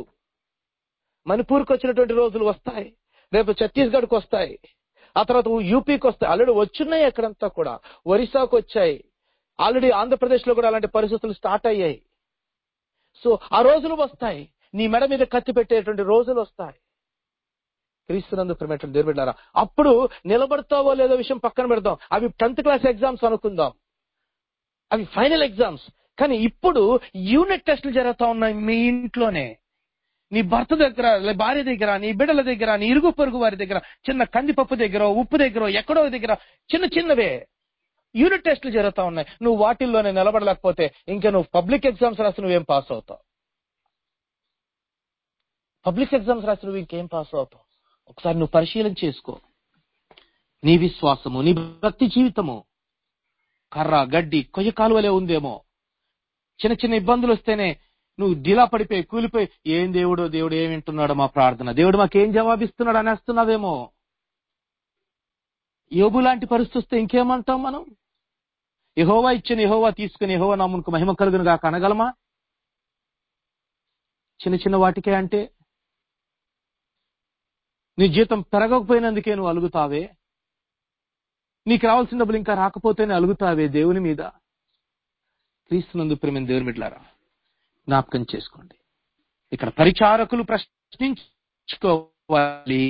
రోజులు వస్తాయి. రేపు ఛత్తీస్గఢ్కి వస్తాయి, ఆ తర్వాత యూపీకి వస్తాయి. ఆల్రెడీ వచ్చున్నాయి, అక్కడంతా కూడా ఒరిస్సాకు వచ్చాయి. ఆల్రెడీ ఆంధ్రప్రదేశ్ లో కూడా అలాంటి పరిస్థితులు స్టార్ట్ అయ్యాయి. సో ఆ రోజులు వస్తాయి, నీ మెడ మీద కత్తి పెట్టేటువంటి రోజులు వస్తాయి. క్రీస్తునందు ప్రియమైనటువంటి దేవుని బిడ్డలారా, అప్పుడు నిలబడతావో లేదో విషయం పక్కన పెడదాం. అవి 10th క్లాస్ ఎగ్జామ్స్ అనుకుందాం, అవి ఫైనల్ ఎగ్జామ్స్. కానీ ఇప్పుడు యూనిట్ టెస్టులు జరుగుతా ఉన్నాయి మీ ఇంట్లోనే, నీ భర్త దగ్గర, భార్య దగ్గర, నీ బిడ్డల దగ్గర, నీ ఇరుగు పొరుగు వారి దగ్గర, చిన్న కందిపప్పు దగ్గర, ఉప్పు దగ్గర, ఎక్కడో దగ్గర చిన్న చిన్నవే యూనిట్ టెస్టులు జరుగుతా ఉన్నాయి. నువ్వు వాటిల్లోనే నిలబడలేకపోతే ఇంకా నువ్వు పబ్లిక్ ఎగ్జామ్స్ రాసి నువ్వేం పాస్ అవుతావు? పబ్లిక్ ఎగ్జామ్స్ రాసి నువ్వు ఇంకేం పాస్ అవుతావు? ఒకసారి నువ్వు పరిశీలన చేసుకో. నీ విశ్వాసము, నీ భక్తి జీవితము కర్ర, గడ్డి, కొయ్య కాలువలే ఉందేమో. చిన్న చిన్న ఇబ్బందులు వస్తేనే నువ్వు దిలా పడిపోయి, కూలిపోయి, ఏం దేవుడు ఏం వింటున్నాడో మా ప్రార్థన, దేవుడు మాకేం జవాబిస్తున్నాడు అనేస్తున్నావేమో. యోబు లాంటి పరిస్థితి వస్తే ఇంకేమంటాం మనం? యెహోవా ఇచ్చిన యెహోవా తీసుకుని యెహోవా నామమునకు మహిమ కలుగును గాక అనగలమా? చిన్న చిన్న వాటికే అంటే నీ జీతం పెరగకపోయినందుకే నువ్వు అలుగుతావే, నీకు రావాల్సిన డబ్బులు ఇంకా రాకపోతేనే అలుగుతావే దేవుని మీద. క్రీస్తునందు ప్రియమైన దేవుని బిడ్డలారా, జ్ఞాపకం చేసుకోండి. ఇక్కడ పరిచారకులు ప్రశ్నించుకోవాలి,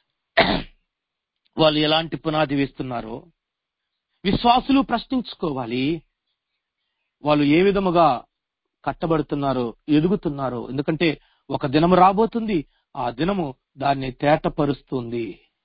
వాళ్ళు ఎలాంటి పునాది వేస్తున్నారో. విశ్వాసులు ప్రశ్నించుకోవాలి, వాళ్ళు ఏ విధముగా కట్టబడుతున్నారో, ఎదుగుతున్నారో. ఎందుకంటే ఒక దినము రాబోతుంది, ఆ దినము దాన్ని తేటపరుస్తుంది.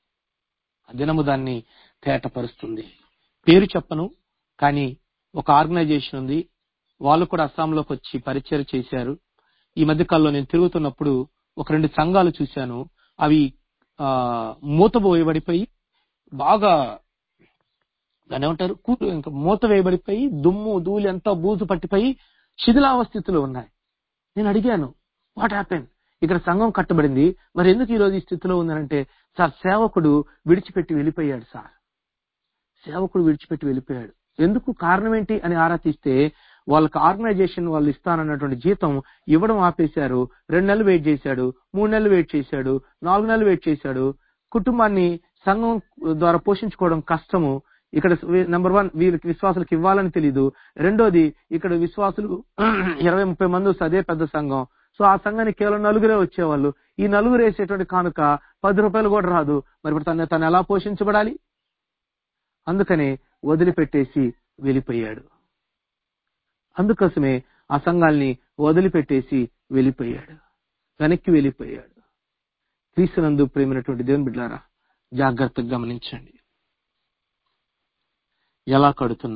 పేరు చెప్పను, కానీ ఒక ఆర్గనైజేషన్ ఉంది, వాళ్ళు కూడా అస్సాంలోకి వచ్చి పరిచయం చేశారు. ఈ మధ్య కాలంలో నేను తిరుగుతున్నప్పుడు ఒక 2 సంఘాలు చూశాను. అవి మూతవేయబడిపోయి, బాగా దాన్ని ఏమంటారు, ఇంకా మూత వేయబడిపోయి, దుమ్ము ధూళి అంతా బూజు పట్టిపోయి శిథిలావస్థితిలో ఉన్నాయి. నేను అడిగాను, వాట్ హ్యాపెన్? ఇక్కడ సంఘం కట్టబడింది, మరి ఎందుకు ఈ రోజు ఈ స్థితిలో ఉందనంటే, సార్ సేవకుడు విడిచిపెట్టి వెళ్ళిపోయాడు సార్. ఎందుకు, కారణం ఏంటి అని ఆరా తీస్తే వాళ్ళకి ఆర్గనైజేషన్ వాళ్ళు ఇస్తానన్నటువంటి జీతం ఇవ్వడం ఆపేశారు. 2 నెలలు వెయిట్ చేశాడు, 3 నెలలు వెయిట్ చేశాడు, 4 నెలలు వెయిట్ చేశాడు. కుటుంబాన్ని సంఘం ద్వారా పోషించుకోవడం కష్టము. ఇక్కడ నెంబర్ 1 వీళ్ళకి విశ్వాసులకు ఇవ్వాలని తెలీదు. రెండోది ఇక్కడ విశ్వాసులు 20-30 మంది వస్తే అదే పెద్ద సంఘం. సో ఆ సంఘానికి కేవలం 4 వచ్చేవాళ్ళు. ఈ 4 వేసేటువంటి కానుక 10 రూపాయలు కూడా రాదు. మరి ఇప్పుడు తను ఎలా పోషించబడాలి? అందుకనే వదిలిపెట్టేసి వెళ్ళిపోయాడు. అందుకోసమే ఆ సంఘాల్ని వదిలిపెట్టేసి వెళ్ళిపోయాడు, వెనక్కి వెళ్ళిపోయాడు. క్రీస్తునందు ప్రేమైనటువంటి దేవుని బిడ్డలారా, జాగ్రత్తగా గమనించండి. ఎలా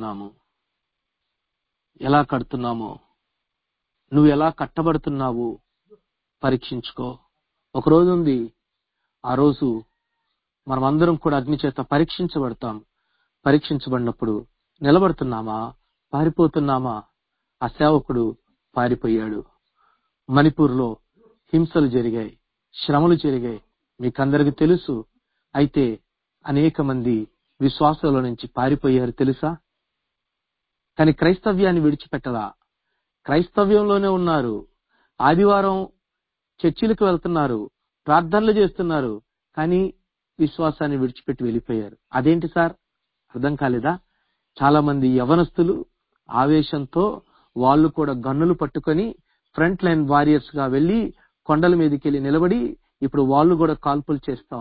కడుతున్నామో, నువ్వు ఎలా కట్టబడుతున్నావు పరీక్షించుకో. ఒక రోజు ఉంది, ఆ రోజు మనం అందరం కూడా అగ్ని చేత పరీక్షించబడినప్పుడు నిలబడుతున్నామా, పారిపోతున్నామా? ఆ సేవకుడు పారిపోయాడు. మణిపూర్లో హింసలు జరిగాయి, శ్రమలు జరిగాయి, మీకందరికి తెలుసు. అయితే అనేక మంది విశ్వాసంలో నుంచి పారిపోయారు తెలుసా? కానీ క్రైస్తవ్యాన్ని విడిచిపెట్టలా, క్రైస్తవ్యంలోనే ఉన్నారు. ఆదివారం చర్చిలకు వెళ్తున్నారు, ప్రార్థనలు చేస్తున్నారు, కానీ విశ్వాసాన్ని విడిచిపెట్టి వెళ్ళిపోయారు. అదేంటి సార్, అర్థం కాలేదా? చాలా మంది యవనస్తులు ఆవేశంతో వాళ్ళు కూడా గన్నులు పట్టుకొని ఫ్రంట్ లైన్ వారియర్స్ గా వెళ్లి కొండల మీదకి వెళ్ళి నిలబడి ఇప్పుడు వాళ్ళు కూడా కాల్పులు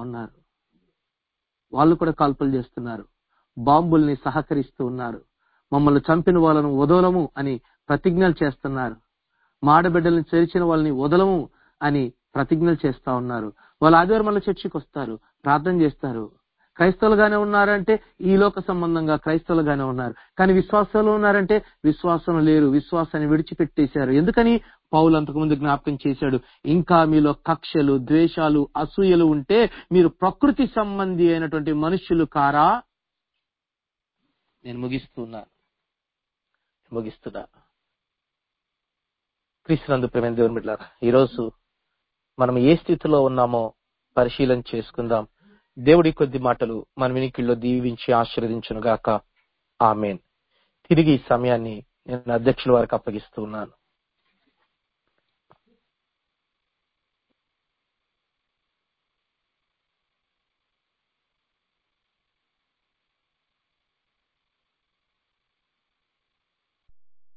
చేస్తున్నారు. బాంబుల్ని సహకరిస్తూ ఉన్నారు. మమ్మల్ని చంపిన వాళ్ళను వదలము అని ప్రతిజ్ఞలు చేస్తున్నారు. మాడబిడ్డల్ని చేర్చిన వాళ్ళని వదలము అని ప్రతిజ్ఞలు చేస్తా ఉన్నారు. వాళ్ళు ఆదివారం మళ్ళీ చర్చికి వస్తారు, ప్రార్థన చేస్తారు. క్రైస్తవులుగానే ఉన్నారంటే ఈ లోక సంబంధంగా క్రైస్తవులుగానే ఉన్నారు, కానీ విశ్వాసంలో ఉన్నారంటే విశ్వాసం లేరు, విశ్వాసాన్ని విడిచిపెట్టేశారు. ఎందుకని? పౌలు అంతకుముందు జ్ఞాపకం చేశాడు, ఇంకా మీలో కక్షలు, ద్వేషాలు, అసూయలు ఉంటే మీరు ప్రకృతి సంబంధి అయినటువంటి మనుష్యులు కారా? నేను ముగిస్తున్నా. క్రీస్తునందు ప్రేమైన దేవుని బిడ్డలారా, ఈరోజు మనం ఏ స్థితిలో ఉన్నామో పరిశీలన చేసుకుందాం. దేవుడి కొద్ది మాటలు మన వినికిల్లో దీవించి ఆశీర్వదించును గాక. ఆమేన్. తిరిగి ఈ సమయాన్ని నేను అధ్యక్షుల వారికి అప్పగిస్తూ ఉన్నాను.